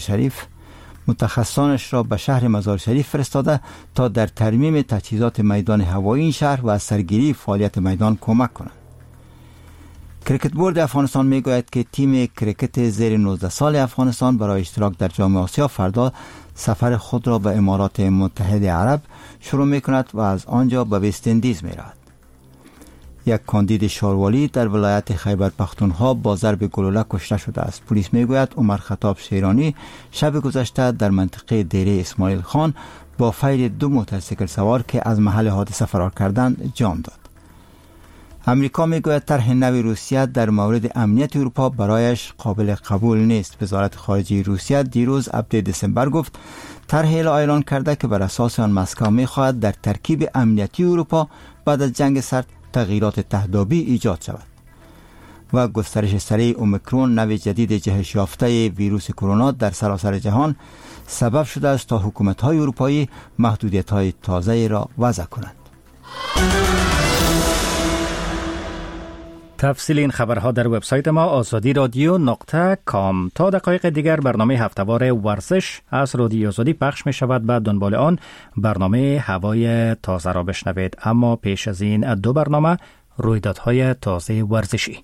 مزار شریف فرستاده تا در ترمیم تجهیزات میدان هوایی این شهر و از سرگیری فعالیت میدان کمک کنند. کریکت بورد افغانستان می گوید که تیم کریکت زیر 19 سال افغانستان برای اشتراک در جام آسیا فردا سفر خود را به امارات متحده عرب شروع می کند و از آنجا به وست اندیز می رود. یک کاندید شاروالی در ولایت خیبر پختونخوا با ضرب گلوله کشته شده است. پلیس می گوید عمر خطاب شیرانی شب گذشته در منطقه دیره اسماعیل خان با فیر 2 موتورسیکل سوار که از محل حادثه فرار کردند جان داد. امریکا می گوید طرح نو روسیه در مورد امنیت اروپا برایش قابل قبول نیست. وزارت خارجه روسیه دیروز 7 دسامبر گفت طرحی را اعلان کرده که بر اساس آن مسکو می خواهد در ترکیب امنیتی اروپا بعد از جنگ سرد تغییرات تهدابی ایجاد شود. و گسترش سریع اومیکرون نوع جدید جهش یافته ویروس کرونا در سراسر جهان سبب شده است تا حکومت‌های اروپایی محدودیت‌های تازه‌ای را وضع کنند. تفصیل این خبرها در وبسایت ما azadi.radio.com. تا دقایق دیگر برنامه هفته‌وار ورزش از رادیو آزادی پخش می شود. بعد دنبال آن برنامه هوای تازه را بشنوید. اما پیش از این 2 برنامه رویدادهای تازه ورزشی.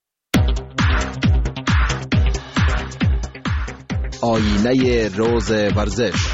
آینه روز ورزش.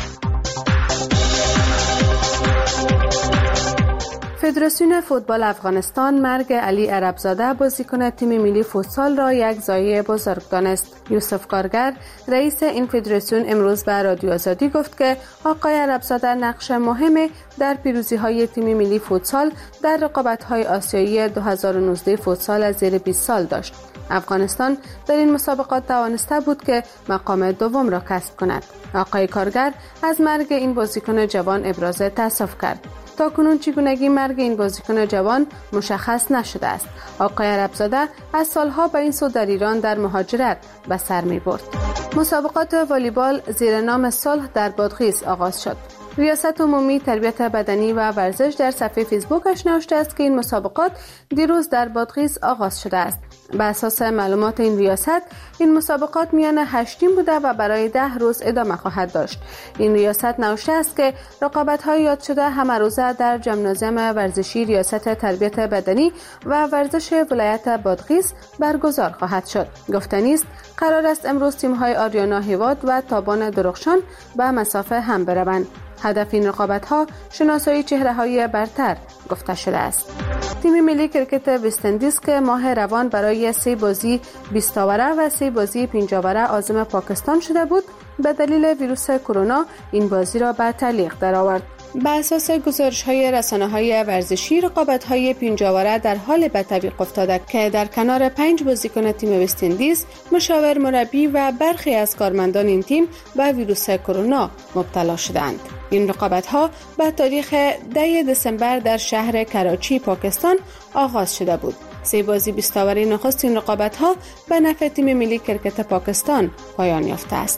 فدراسیون فوتبال افغانستان مرگ علی عربزاده بازیکن تیم ملی فوتسال را یک ضایعه بزرگ دانست. یوسف کارگر رئیس این فدراسیون امروز به رادیو آزادی گفت که آقای عربزاده نقش مهمی در پیروزی‌های تیم ملی فوتسال در رقابت‌های آسیایی 2019 فوتسال از زیر 20 سال داشت. افغانستان در این مسابقات توانسته بود که مقام دوم را کسب کند. آقای کارگر از مرگ این بازیکن جوان ابراز تأسف کرد. تاکنون چگونگی مرگ این بازیکن جوان مشخص نشده است. آقای عربزاده از سالها به این سو در ایران در مهاجرت به سر می برد. مسابقات والیبال زیر نام صلح در بادغیس آغاز شد. ریاست عمومی تربیت بدنی و ورزش در صفحه فیسبوکش نوشته است که این مسابقات دیروز در بادغیس آغاز شده است. بر اساس معلومات این ریاست این مسابقات میان 8 تیم بوده و برای 10 روز ادامه خواهد داشت. این ریاست نوشته است که رقابت‌های یاد شده همه روزه در جمنازیوم ورزشی ریاست تربیت بدنی و ورزش ولایت بادغیس برگزار خواهد شد. گفتنی است قرار است امروز تیم‌های آریانا هیواد و تابان درخشان به مسافه هم بروند. هدف این رقابت‌ها شناسایی چهره‌های برتر گفته شده است. تیم ملی کریکت وست اندیز که ماه روان برای 3 بازی 20 آوره و 3 بازی 5 آوره عازم پاکستان شده بود، به دلیل ویروس کرونا این بازی را به تعلیق درآورد. بر اساس گزارش‌های رسانه‌های ورزشی رقابت‌های 5 آوره در حال به تعویق افتاده که در کنار 5 بازیکن تیم وست اندیز، مشاور مربی و برخی از کارمندان این تیم به ویروس کرونا مبتلا شدند. این رقابت‌ها به تاریخ 10 دسامبر در شهر کراچی پاکستان آغاز شده بود. 3 بازی 20 آوره نخست این رقابت‌ها به نفع تیم ملی کریکت پاکستان پایان یافته است.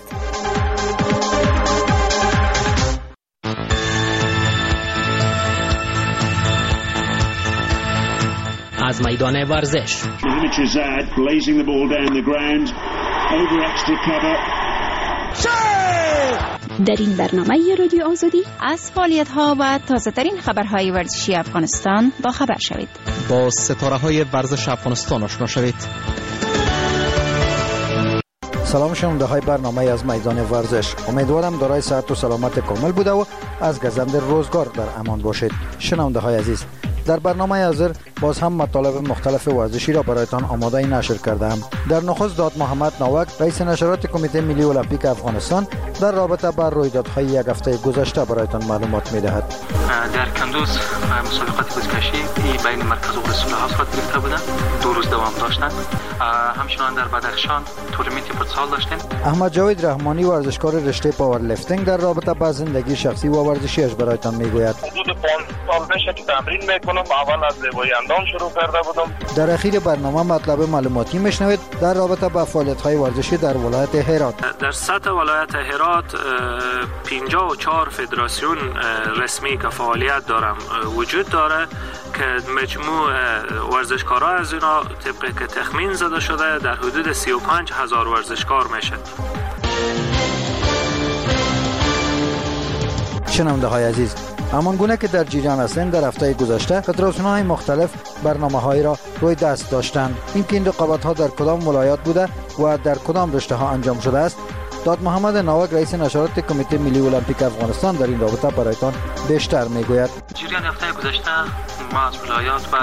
از میدان ورزش در این برنامه رادیو آزادی از فعالیت‌ها و تازه‌ترین خبرهای ورزشی افغانستان با خبر شوید. با ستاره‌های ورزش افغانستان آشنا شوید. سلام شنونده های برنامه از میدان ورزش. امیدوارم دارای صحت و سلامت کامل بوده و از گزند روزگار در امان باشید. شنونده های عزیز، در برنامه حاضر باز هم مطالب مختلف ورزشی را برایتان آماده نشر کردم. در نخست داد محمد ناوک رئیس نشرات کمیته ملی المپیک افغانستان در رابطه با رویدادهای یک هفته گذشته برایتان معلومات می‌دهد. در کندوز مسابقات بزکشی بین مرکز و رسول صورت گرفته بودند. 2 روز دوام داشتند. همچنان در بدخشان تورنمنت فوتسال داشتیم. احمد جاوید رحمانی ورزشکار رشته پاور لیفتینگ در رابطه با زندگی شخصی و ورزشیش برایتان میگوید. حدود 5 سال پیش که تمرین میکنم، اول از زیبایی اندام شروع کرده بودم. در اخیر برنامه مطلب معلوماتی میشنوید در رابطه با فعالیت‌های ورزشی در ولایت هرات. در سطح ولایت هرات 54 فدراسیون رسمی که فعالیت دارم وجود داره که مجموع ورزشکارا از اینا طبقی که تخمین زده شده در حدود 35,000 ورزشکار میشه. شنونده های عزیز، همان گونه که در جریان هستند، در هفته گذشته فدراسیون‌های مختلف برنامه‌هایی را روی دست داشتند. اینکه این رقابت‌ها در کدام ولایت بوده و در کدام رشته‌ها انجام شده است، داد محمد ناوک رئیس نشرات کمیته ملی المپیک افغانستان در این رابطه برایتان بیشتر میگوید. جریان هفته گذشته ما از ولایات و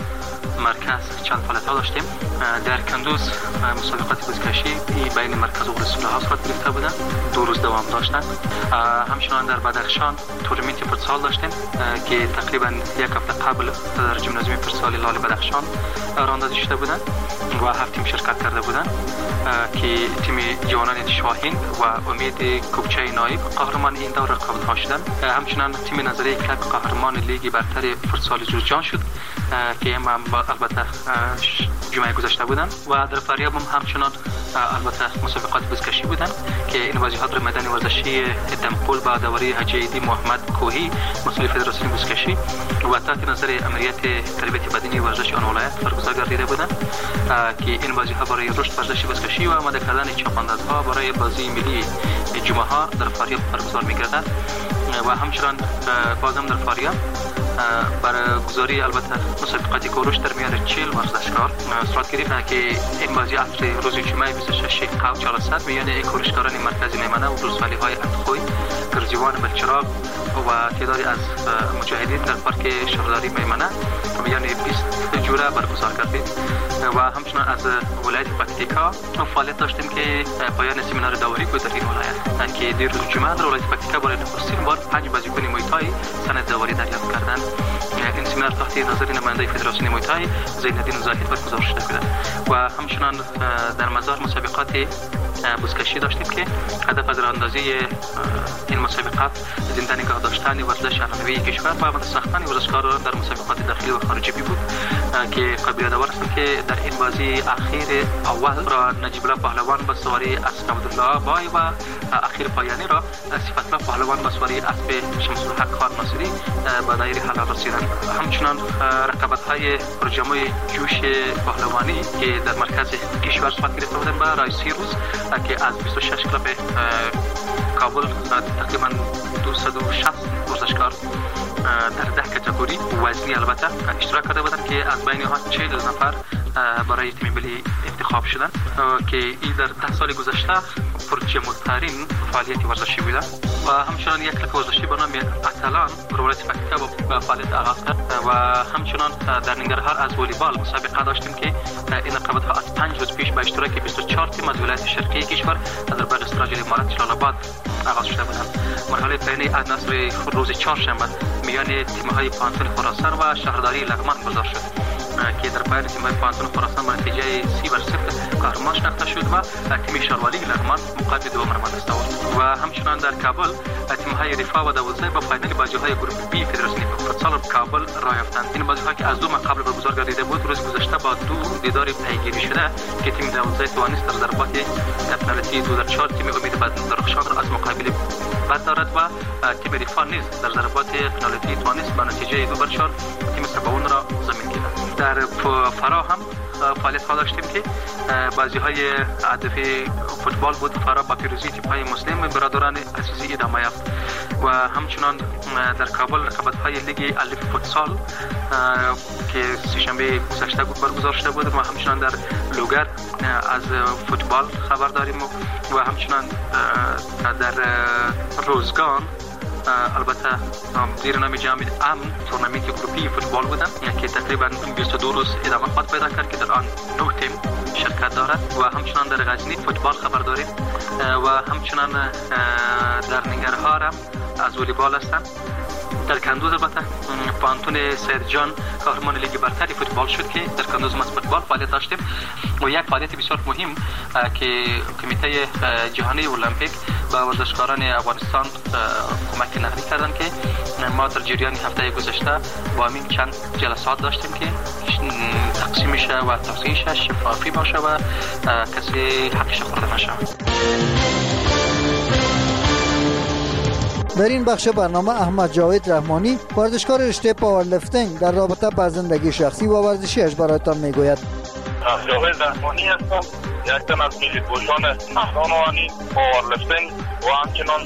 مرکز چند فعالیت‌ها داشتیم. در کندوز مسابقات بزکشی بین مرکز و رسول صورت گرفته بودند. 2 روز دوام داشتند. همچنان در بدخشان تورنمنت فوتسال داشتیم که تقریبا یک هفته قبل در ژیمنازیوم فوتسال لال بدخشان راه شده بودند و 7 تیم شرکت کرده بودند که تیم جوانان شاهین و امید کوکچه نایب قهرمان این دور رقابت‌ها شدند. همچنان تیم نظری کلب قهرمان لیگ برتر فوتسال جوزجان شد که البته جمعه گذشته بودند و در فاریاب هم همچنان البته مسابقات بزکشی بودند که این بازی‌ها در میدان ورزشی دمقل با داوری حاجی ایدی محمد کوهی مسئول فدراسیون بزکشی و تحت نظر امریت تربیت بدنی ورزش آن ولایت برگزار گردیده بودند که این بازی‌ها برای رشد ورزشی بزکشی و آماده کردن چاپاندازها برای بازی ملی جمعه ها در فاریاب برگزار می‌گردد و همچنان بازم در فاریاب برگزاری البته مسابقات کوروش در میان 40 ورزشکار صورت گرفت که این بازی اصل روز جمعه 26 قو 400 میان کوروشکاران مرکز میمنه و روزولی‌های اندخوی گرجوان بلچراغ و تعدادی از مجاهدین در پارک شهرداری میمنه میان 20 جوره برگزار کردید و همچنان از ولایت پکتیکا فعالیت داشتیم که پایان سمینار داوری بود در این ولایت که در روز جمعه در ولایت پکتیکا برای نخستین بار 5 بازیکن مویتای سند داوری دریافت کردند. این سمینار تحت نظر نماینده فدراسیون مویتای زینالدین زاهد برگزار شده بود و همچنان در مزار مسابقات بزکشی داشتیم که هدف از راهاندازی این مسابقات زنده نگاه داشتن ورزش علمی کشور و آماده ساختن ورزشکاران در مسابقات داخلی و خارجی بود که قابل یادآور است که در این بازی اخیر اول را نجیب الله پهلوان به سواری اسب عبدالله بای و اخیر پایانی را صفت الله پهلوان به سواری اسب شمس الحق خان ناصری به دایره حلال رسیدند. همچنان رقابت‌های پرجمع جوش پهلوانی که در مرکز کشور صورت گرفته بودند با رئیسی روز که از 26 کلاب کابل تقریبا 260 ورزشکار در 10 کاتگوری وزنی البته اشتراک کرده بودند که از بین آنها 40 نفر برای تیم ملی انتخاب شدند که این در 10 سال گذشته پرجمع‌ترین فعالیت ورزشی بوده و همچنان یک کلب ورزشی به نام اتلان ولایت پکتیکا با فعالیت آغاز کرد و همچنان در ننگرهار از والیبال مسابقه داشتیم که این رقابت‌ها از 5 روز پیش به اشتراک 24 تیم از ولایت شرقی کشور از باغ استراجل امارات جلال آباد آغاز شده بودند. مرحله پایانی از نصر روز چهارشنبه میان تیم‌های پانتون خراسان و شهرداری لغمان گذار شد که در پایان تیم پانتون خراسان با نتیجه 30-0 قهرمان شناخته شد و تیم شاروالی لغمان مقابل دوم را دست آورد و همچنان در کابل تیم‌های رفاه و 12 با فاینال بازی‌های گروه بی فدراسیون فوتسال کابل راه یافتند. این بازی‌ها که از 2 ماه قبل برگزار گردیده بود روز گذشته با 2 دیدار پیگیری شده که تیم 12 توانست در ضربات پنالتی 2004 تیم امید بدرخشان را از مقابل بد دارد و تیم رفاه نیز در ضربات پنالتی توانست با نتیجه 2-4 تیم سباون را زمین گیرد. در فرا هم فعالیت ها داشتیم که بازی های هدف فوتبال بود فرا با پیروزی تیم های مسلم برادران عزیزی ادامه یافت و همچنان در کابل رقابت های لیگ الف فوتسال که سه‌شنبه گذشته برگزار شده بود و همچنان در لوگر از فوتبال خبر داریم و همچنان در روزگان البته زیر نام جام امن تورنمنت گروپی فوتبال بودن که تقریبا 22 روز ادامه خواهد پیدا کرد که در آن 9 تیم شرکت دارد و همچنان در غزنی فوتبال خبر داریم و همچنان در ننگرهار هم از والیبال هستند. در کندوز البته پانتون سید جان قهرمان لیگ برتری فوتبال شد که در کندوز ما فوتبال فعالیت داشتیم و یک فعالیت بسیار مهم که کمیته جهانی المپیک با ورزشکاران افغانستان کمک نقدی کردند که ما در جریان هفته گذشته با همین چند جلسات داشتیم که تقسیم شه و توزیعش شفافی باشه و کسی حقش خورده نشه. در این بخش برنامه احمد جاوید رحمانی ورزشکار رشته پاورلیفتینگ در رابطه با زندگی شخصی و ورزشیش برایتان میگوید. جاوید رحمانی هستم، یک تن از ملی پوشان مردان وانی پاورلیفتینگ و همچنان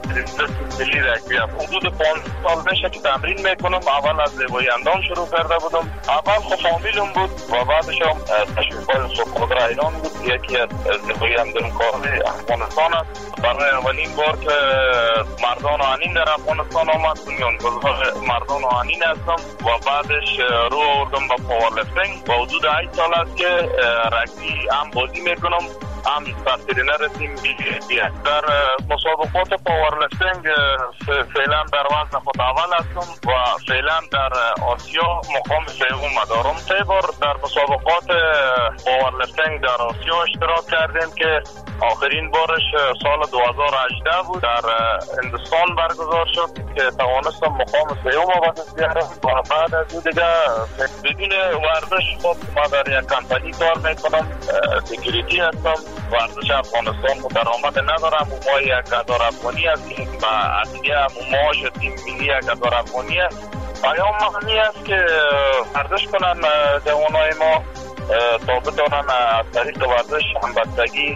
ملی رگبی. حدود 5 سال میشه که تمرین میکنم. اول از زیبایی اندام شروع کرده بودم. اول خب فامیلم بود و بعدش هم تشویق‌های سوق‌قدر ایران بود. یکی از زیبایی اندام کاری افغانستان است. برای اولین بار که مردان آهنین در افغانستان آمد بنیانگذار مردان آهنین هستم و بعدش رو آوردم با پاورلیفتینگ. با حدود 8 سال است که رگبی هم بازی میکنم، هم سرترینر تیم BJP. در مسابقات پاورلیفتینگ فعلا در وزن خود اول هستم و فعلا در آسیا مقام سوم دارم. 3 بار در مسابقات پاورلیفتینگ در آسیا اشتراک کردیم که آخرین بارش سال 2018 بود در هندوستان برگزار شد که توانستم مقام سوم به دست بیارم و بعد از اون دیگه بدون ورزش خود ما در یک کمپانی کار میکنم، سکیوریتی هستم. ورزش افغانستان درآمد ندارم و ما یک هزار افغانی هستیم و اصلیه معاش تیم ملی 1000 افغانی است. پیام معنی است که ورزش کنن جوانای ما تا بتونن از طریق ورزش همبستگی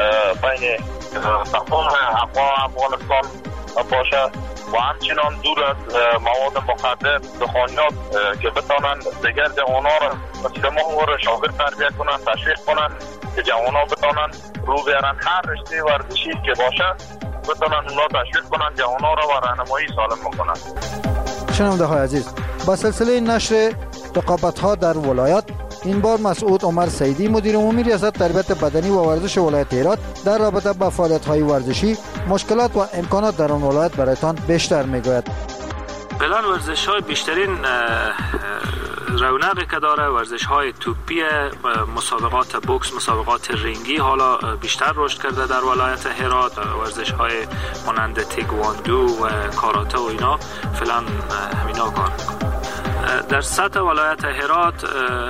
بین تمام افغانستان باشه و همچنان دور از مواد مخدر دخانیات که بتونن دیگر جوانا را مثل ما را شاگرد تربیت کنن، تشویق کنن که جوانا بتونن رو بیارن هر رشته ورزشی که باشه بتونن اونا تشویق کنن جوانا را و راهنمایی سالم بکنن. شنونده های عزیز، با سلسله نشر رقابت ها در ولایت این بار مسعود عمر سیدی مدیر عمومی ریاست تربیت بدنی و ورزش ولایت هرات در رابطه با فعالیت های ورزشی، مشکلات و امکانات در آن ولایت برایتان بیشتر میگوید. فعلا ورزش های بیشترین رونقی که داره ورزش های توپی، مسابقات بوکس، مسابقات رینگی حالا بیشتر رشد کرده در ولایت هرات. ورزش های مانند تیکواندو و کاراته و اینا فعلا همینا کار میکنه. در سطح ولایت هرات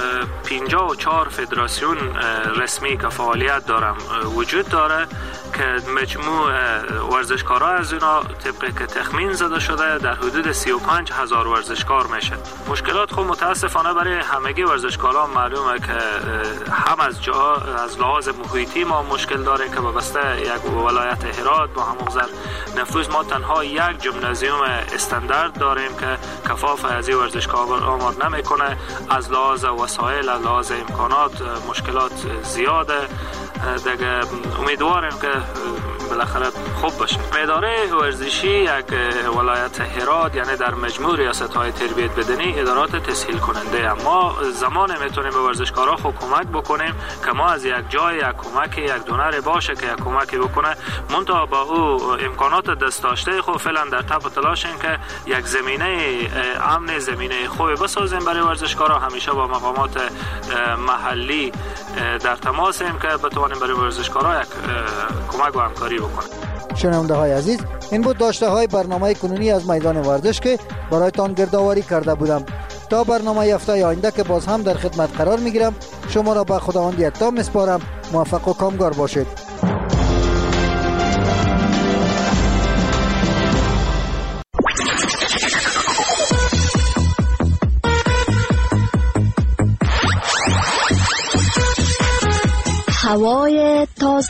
54 فدراسیون رسمی که فعالیت دارم وجود داره که مجموع ورزشکارا از اینا طبقی که تخمین زده شده در حدود 35,000 ورزشکار میشه. مشکلات خب متاسفانه برای همگی ورزشکاران معلومه که هم از لحاظ محیطی ما مشکل داره که وابسته یک ولایت هرات با همون نفوذ ما تنها یک ژیمنازیوم استاندارد داریم که کفاف از این ورزشکار آماد نمیکنه. از لحاظ وسایل، از لحاظ امکانات مشکلات زیاده دیگه. امیدواریم که بالاخره خوب باشه. اداره ورزشی یک ولایت هرات یعنی در مجموع ریاست‌های تربیت بدنی ادارات تسهیل کننده، اما زمان میتونیم به ورزشکارا خوب کمک بکنیم که ما از یک جای یک کمک یک دونر باشه که یک کمکی بکنه، منتها با او امکانات دست داشته خب فعلا در تپ تلاشیم که یک زمینه امن، زمینه خوبی بسازیم برای ورزشکارا. همیشه با مقامات محلی در تماسیم که بتوانیم برای ورزشکارا یک کمک و همکاری بکنیم. شنونده های عزیز، این بود داشته های برنامه کنونی از میدان ورزش که برایتان گردآوری کرده بودم. تا برنامه هفته آینده که باز هم در خدمت قرار میگیرم، شما را به خداوند یکتا میسپارم. موفق و کامگار باشید. هوای تازه.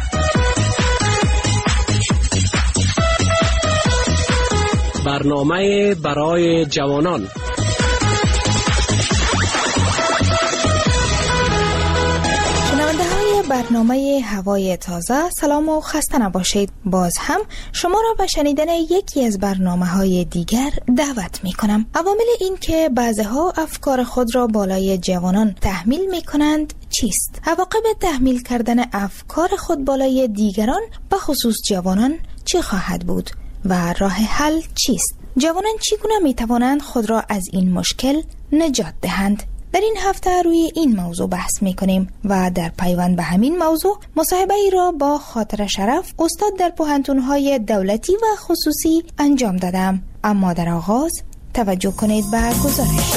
برنامه برای جوانان. برنامه هوای تازه، سلام و خسته نباشید. باز هم شما را به شنیدن یکی از برنامه‌های دیگر دعوت می‌کنم. عوامل این که بعضی‌ها افکار خود را بالای جوانان تحمیل می‌کنند چیست؟ عواقب تحمیل کردن افکار خود بالای دیگران به خصوص جوانان چه خواهد بود و راه حل چیست؟ جوانان چگونه می‌توانند خود را از این مشکل نجات دهند؟ در این هفته روی این موضوع بحث می‌کنیم و در پیوند به همین موضوع مصاحبه ای را با خاطر شرف، استاد در پوهنتون‌های دولتی و خصوصی انجام دادم. اما در آغاز توجه کنید به گزارش.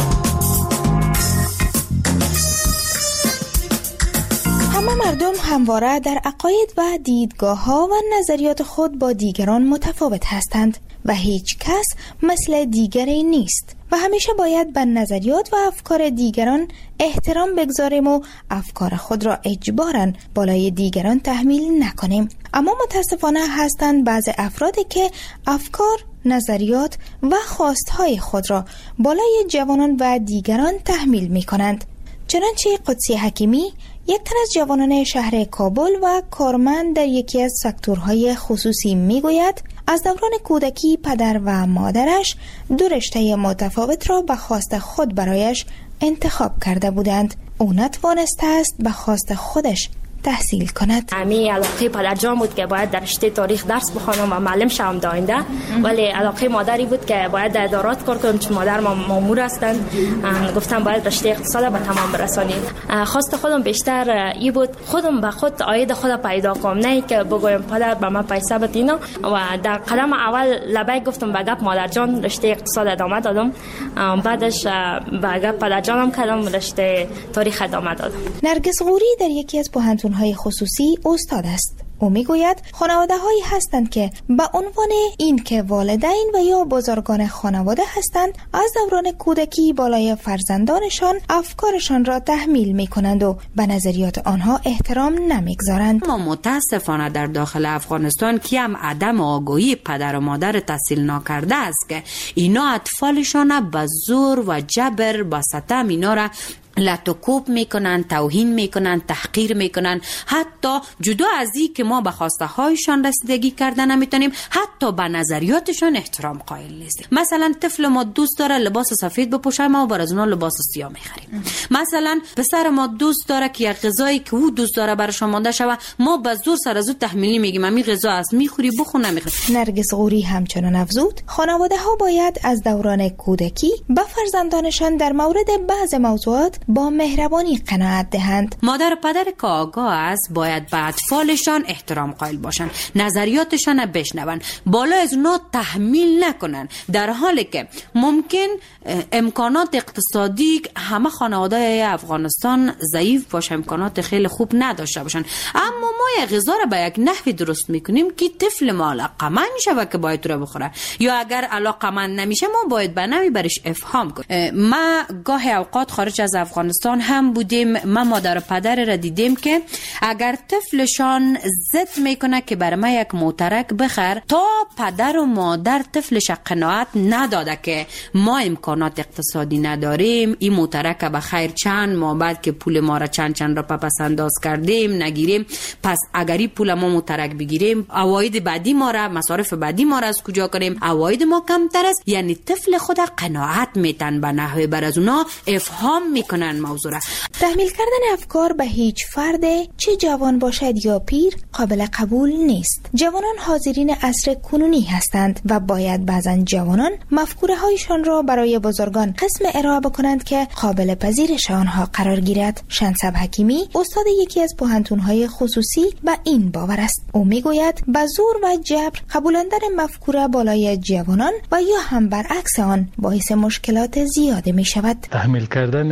همه مردم همواره در عقاید و دیدگاه‌ها و نظریات خود با دیگران متفاوت هستند و هیچ کس مثل دیگری نیست و همیشه باید به نظریات و افکار دیگران احترام بگذاریم و افکار خود را اجباراً بالای دیگران تحمیل نکنیم. اما متاسفانه هستند بعض افرادی که افکار، نظریات و خواستهای خود را بالای جوانان و دیگران تحمیل می کنند. چنانچه قدسی حکیمی، یک تن از جوانان شهر کابل و کارمند در یکی از سکتورهای خصوصی میگوید از دوران کودکی پدر و مادرش دو رشته متفاوت را به خواست خود برایش انتخاب کرده بودند. او نتوانسته است به خواست خودش تحصیل کند. امی علاقه پدرجان بود که باید در رشته تاریخ درس بخوانم و معلم شوم داینده، ولی علاقه مادری بود که باید در ادارات کار کنم چون مادر مامور هستند. گفتم باید رشته اقتصاد به تمام برسانیم. خواست خودم بیشتر ای بود خودم به خود عاید خود پیدا کنم، نه که بگویم پدر به من پیسه بده. و در قدم اول لبیک گفتم به گپ مادرجان رشته اقتصاد ادامه دادم، بعدش به گپ پدرجانم کردم رشته تاریخ ادامه دادم. نرگس غوری در یکی از پوهنتون‌های خصوصی استاد است. او میگوید خانواده‌هایی هستند که به عنوان این که والدین و یا بزرگان خانواده هستند از دوران کودکی بالای فرزندانشان افکارشان را تحمیل می‌کنند و به نظریات آنها احترام نمی‌گذارند. ما متاسفانه در داخل افغانستان که هم عدم آگاهی پدر و مادر تحصیل ناکرده است که اینا اطفالشان به زور و جبر با ستم اینا را لطوکوب میکنن، توهین میکنن، تحقیر میکنن. حتی جدا از این که ما به خواسته هایشان رسیدگی کردن نمیتونیم، حتی به نظریاتشان احترام قائل نیستیم. مثلا طفل ما دوست داره لباس سفید بپوشه، ما برای اونها لباس سیاه میخریم. مثلا پسر ما دوست داره که یک غذایی که او دوست داره برای شما مانده شوه، ما به زور سر از او تحمیلی میگیم این غذا است، میخوری بخور نمیخوری. نرگس غوری همچنان افزود خانواده ها باید از دوران کودکی به فرزندانشان در مورد بعض موضوعات با مهربانی قناعت دهند. مادر و پدر که آگاه است باید به اطفالشان احترام قائل باشند، نظریاتشان بشنون، بالا از اونا تحمیل نکنن، در حالی که ممکن امکانات اقتصادی همه خانواده افغانستان ضعیف باشه، امکانات خیلی خوب نداشته باشن، اما ما یک غذا را به یک نحوی درست میکنیم که طفل ما علاقه‌مند میشه که باید تو را بخوره، یا اگر علاقه‌مند نمیشه ما باید به نحوی برش افهام کنیم. ما گاه اوقات خارج از افغانستان هم بودیم، ما مادر و پدر را دیدیم که اگر طفلشان ضد میکنه که برای ما یک موترک بخر، تا پدر و مادر طفلش قناعت نداده که ما امکانات اقتصادی نداریم، این موترک به خیر چند ماه بعد که پول ما را چند را پس انداز کردیم نگیریم، پس اگری پول ما موترک بگیریم عواید بعدی ما را، مصارف بعدی ما را از کجا کنیم؟ عواید ما کمتر است. یعنی طفل خود قناعت میتن به نحوه بر از اونا افهام میکنن موضوع را. تحمیل کردن افکار به هیچ فرد، چه جوان باشد یا پیر، قابل قبول نیست. جوانان حاضرین عصر کنونی هستند و باید بعضا جوانان مفکوره هایشان را برای بزرگان قسم ارائه بکنند که قابل پذیرش آنها قرار گیرد. شنسب حکیمی استاد یکی از پوهنتون‌های خصوصی به این باور است. او میگوید به زور و جبر قبولاندن مفکوره بالای جوانان و یا هم برعکس آن باعث مشکلات زیاده می شود. تحمیل کردن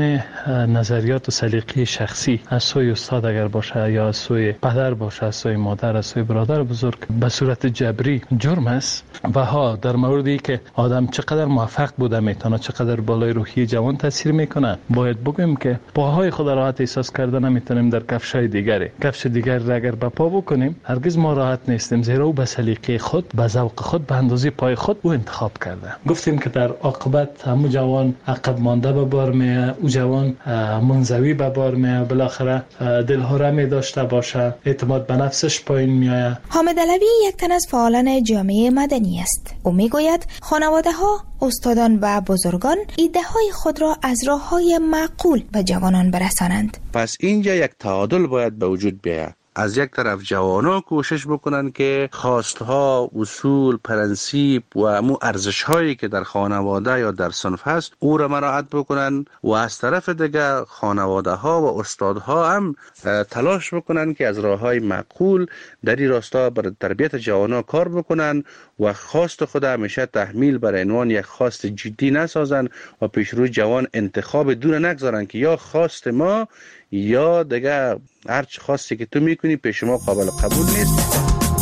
نظریات و سلیقه شخصی از سوی استاد اگر باشه یا از سوی پدر باشه، از سوی مادر، از سوی برادر بزرگ به صورت جبری جرم است. و ها در موردی که آدم چقدر موفق بوده میتونه چقدر بالای روحی جوان تاثیر میکنه، باید بگیم که پاهای خود راحت احساس کردن نمیتونیم در کفشای دیگری. کفش دیگر را اگر به پا بکنیم هرگز ما راحت نیستیم، زیرا او به سلیقه خود، به ذوق خود، به اندازه پای خود او انتخاب کرده. گفتیم که در عاقبت همو جوان عقب مانده به بار میه، او جوان منزوی به بار میه، بالاخره دلهرمی داشته باشه، اعتماد به نفسش پایین میاد. حامد علوی یک تن از فعالان جامعه مدنی است. او میگوید خانواده ها، استادان و بزرگان ایده های خود را از راه های معقول به جوانان برسانند. پس اینجا یک تعادل باید به وجود بیاید. از یک طرف جوانا کوشش بکنن که خواستها، اصول، پرنسیپ و امو ارزش‌هایی که در خانواده یا در صنف هست او را مراعات بکنن و از طرف دیگه خانواده ها و استادها هم تلاش بکنن که از راه‌های معقول در این راستا بر تربیت جوانا کار بکنن و خواست خود همیشه تحمیل بر عنوان یک خواست جدی نسازن و پیش روی جوان انتخاب دور نگذارن که یا خواست ما یا دیگه هر چی خواستی که تو میکنی پیش ما قابل قبول نیست.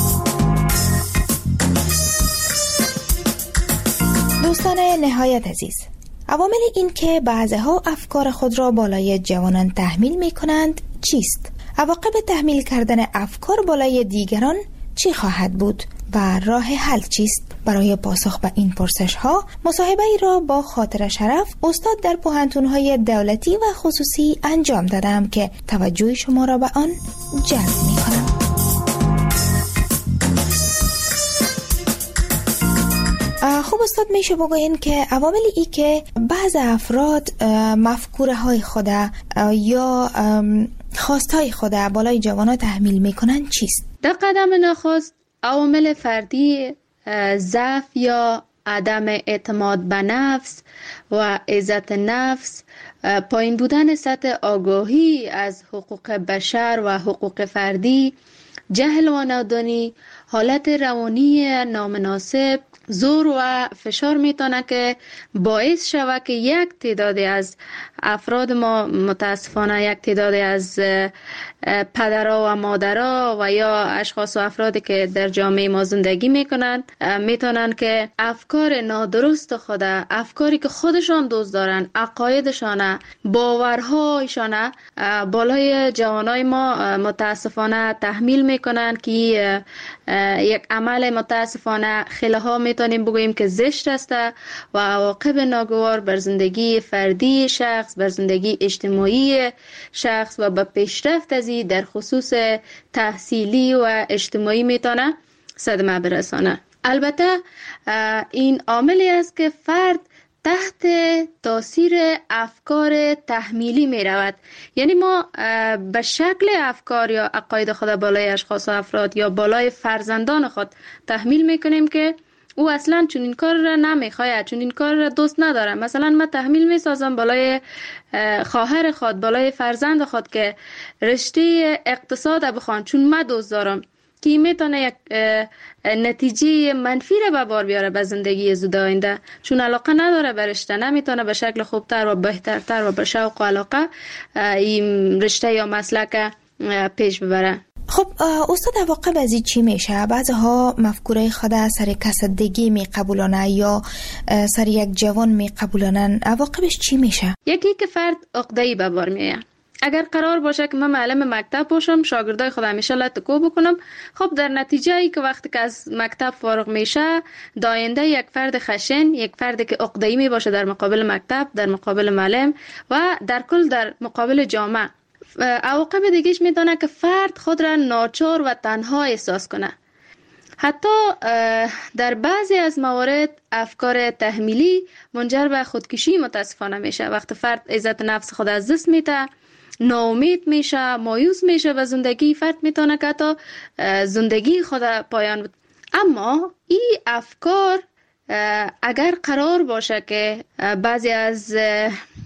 دوستان نهایت عزیز، عوامل این که بعضها افکار خود را بالای جوانان تحمیل میکنند چیست؟ عواقب تحمیل کردن افکار بالای دیگران چی خواهد بود و راه حل چیست؟ برای پاسخ به این پرسش ها مصاحبه ای را با خاطر شرف، استاد در پوهنتون های دولتی و خصوصی انجام دادم که توجه شما را به آن جلب می کنم. خوب استاد، میشه بگوین که عواملی ای که بعض افراد مفکوره های خود یا خواست های خود بالای جوانان تحمیل میکنن چیست؟ در قدم نخست عوامل فردی، ضعف یا عدم اعتماد به نفس و عزت نفس، پایین بودن سطح آگاهی از حقوق بشر و حقوق فردی، جهل و نادانی، حالت روانی نامناسب، زور و فشار میتونه که باعث شود که یک تعدادی از افراد ما، متاسفانه یک تعدادی از پدرها و مادرها و یا اشخاص و افرادی که در جامعه ما زندگی میکنن میتونن که افکار نادرست خود، افکاری که خودشان دوست دارن، عقایدشان، باورهایشان بالای جوانای ما متاسفانه تحمیل میکنن که یک عمل متاسفانه خیلی‌ها میتونیم بگوییم که زشت است و عواقب ناگوار بر زندگی فردی شخص، بر زندگی اجتماعی شخص و به پیشرفت از در خصوص تحصیلی و اجتماعی میتونه صدمه برسانه. البته این عاملی است که فرد تحت تاثیر افکار تحمیلی می رود. یعنی ما به شکل افکار یا عقاید خود بالای اشخاص و افراد یا بالای فرزندان خود تحمیل می کنیم که او اصلا چون این کار را نمیخواید، چون این کار را دوست نداره. مثلا من تحمیل می سازم بالای خواهر خود، بالای فرزند خود که رشته اقتصاد بخوان چون من دوست دارم، که میتونه یک نتیجه منفی را به بار بیاره به زندگی زود آینده. چون علاقه نداره به رشته، نمیتونه به شکل خوبتر و بهترتر و به شوق و علاقه این رشته یا مسلک پیش ببره. خب استاد، عواقب از چی میشه؟ بعضها مفکوره خود سر کسدگی میقبولانه یا سر یک جوان میقبولانن، عواقبش چی میشه؟ یکی که فرد عقده‌ای به بار میاره. اگر قرار باشه که من معلم مکتب باشم، شاگردای خود همیشه لطکو بکنم، خب در نتیجه ای که وقتی که از مکتب فارغ میشه داینده یک فرد خشن، یک فردی که عقده‌ای می باشه در مقابل مکتب، در مقابل معلم و در کل در مقابل جامعه. عواقب دیگهش میدونه که فرد خود را ناچار و تنها احساس کنه. حتی در بعضی از موارد افکار تحمیلی منجر به خودکشی متاسفانه میشه. وقتی فرد عزت نفس خود از دست میده، ناامید میشه، مایوس میشه به زندگی، فرد میتونه که حتی زندگی خود پایان بده. اما این افکار اگر قرار باشه که بعضی از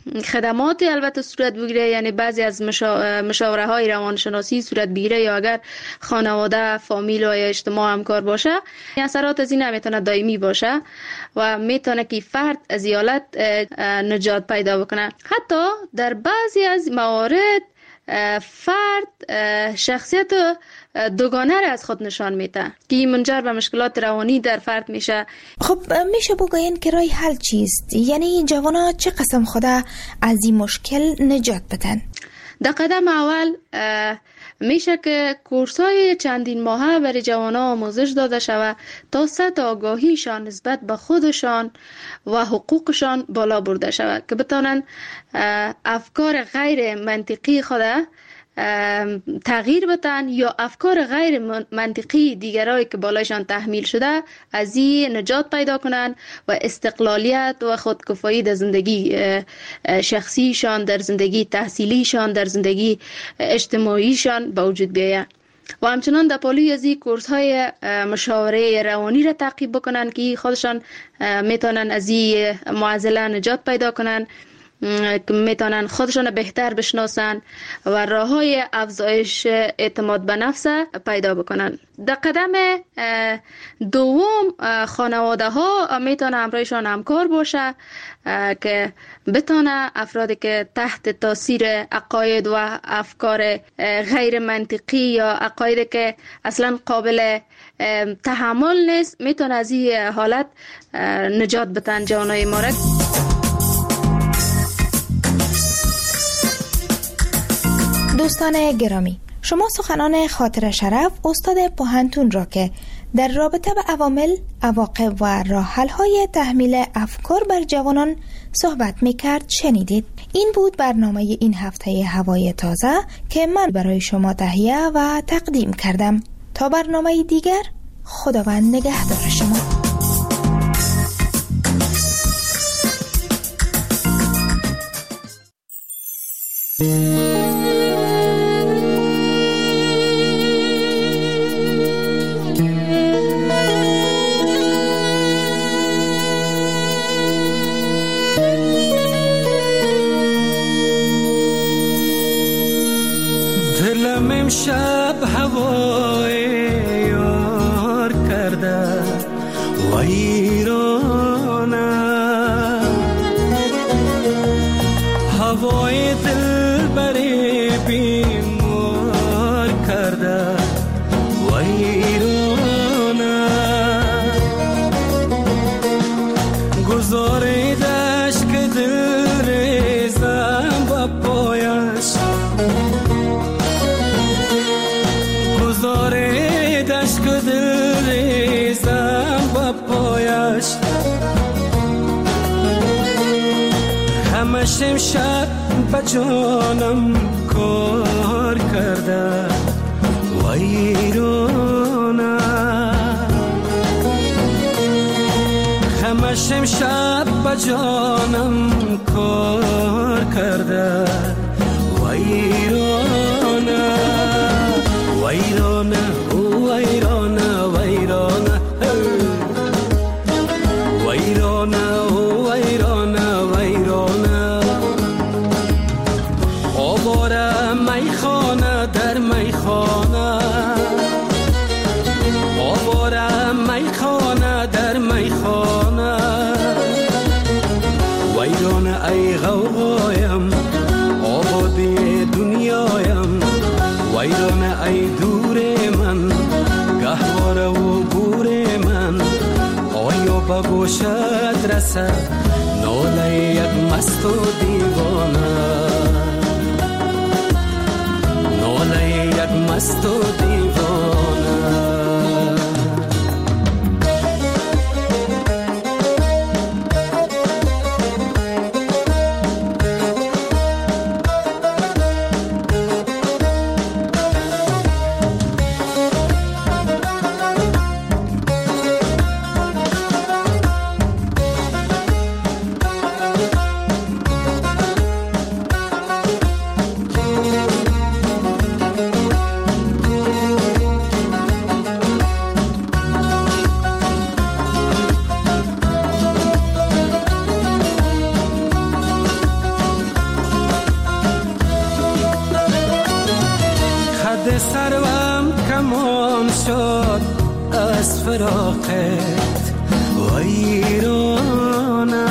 خدمات البته صورت بگیره، یعنی بعضی از مشاوره های روانشناسی صورت بگیره، یا اگر خانواده، فامیل و اجتماع همکار باشه، اثرات از این نمیتونه دائمی باشه و میتونه که فرد از حالت نجات پیدا بکنه. حتی در بعضی از موارد فرد شخصیت دوگانه را از خود نشان میده که این منجر به مشکلات روانی در فرد میشه. خب میشه بگوین که راه حل چیست؟ یعنی جوانا چه قسم خدا از این مشکل نجات بدن؟ در قدم اول میشه که کورس‌های چندین ماهه برای جوانا آموزش داده شود تا سطح آگاهیشان نسبت به خودشان و حقوقشان بالا برده شود که بتانن افکار غیر منطقی خود تغییر بدن یا افکار غیر منطقی دیگرایی که بالایشان تحمیل شده از این نجات پیدا کنن و استقلالیت و خودکفایی در زندگی شخصیشان، در زندگی تحصیلیشان، در زندگی اجتماعیشان به وجود بیاید. و همچنان در پالوی از این کورس های مشاوره روانی را تعقیب بکنن که خودشان میتونن از این معضله نجات پیدا کنن، میتونن خودشون بهتر بشناسن و راههای افزایش اعتماد به نفس پیدا بکنن. در قدم دوم خانواده ها میتونه همراهشان همکار باشه که بتونه افرادی که تحت تاثیر عقاید و افکار غیر منطقی یا عقایدی که اصلا قابل تحمل نیست میتونه از این حالت نجات بدن جوانای ما را. دوستان گرامی، شما سخنان خاطر شرف استاد پوهنتون را که در رابطه به عوامل، عواقب و راه حل‌های تحمیل افکار بر جوانان صحبت می‌کرد شنیدید. این بود برنامه این هفته هوای تازه که من برای شما تهیه و تقدیم کردم. تا برنامه دیگر، خداوند نگهدار شما. شب هوای یار کرده و ایرانه، هوای دل بری بیمار کرده و ایرانه، گذاریدش که دل ریزم با پایش، گذاریدش که دل ریزم با پایش، همش امشب به جانم کار کرده و ایرانه، همش امشب به جانم کار کرده و ایرانه، ویرانه او ویرانه ویرانه ویرانه او ویرانه ویرانه، آواره میخانه در میخانه، آواره میخانه در میخانه، ویرانه ای غوغایم آبادی دنیایم، ویرانه ای دور من گهواره و گور من، آیا به گوشت رسد ناله یک مست و دیوانه، ناله یک مست و دیوانه. شد از فراقت ویرانه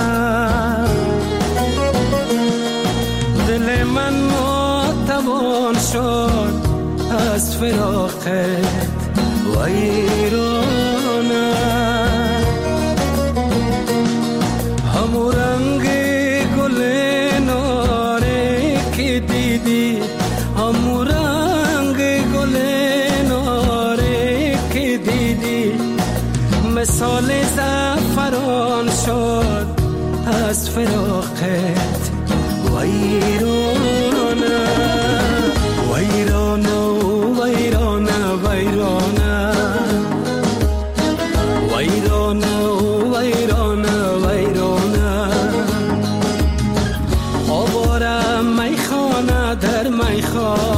دل من ناتوان شد از فراقت ویرانه همو رنگ گل ناره که دیدی همو رنگ گل ناره که دیدی مثال زعفران شد از فراقت ویرانه ویرانه ویرانه ویرانه ویرانه ویرانه ویرانه آواره میخانه در میخانه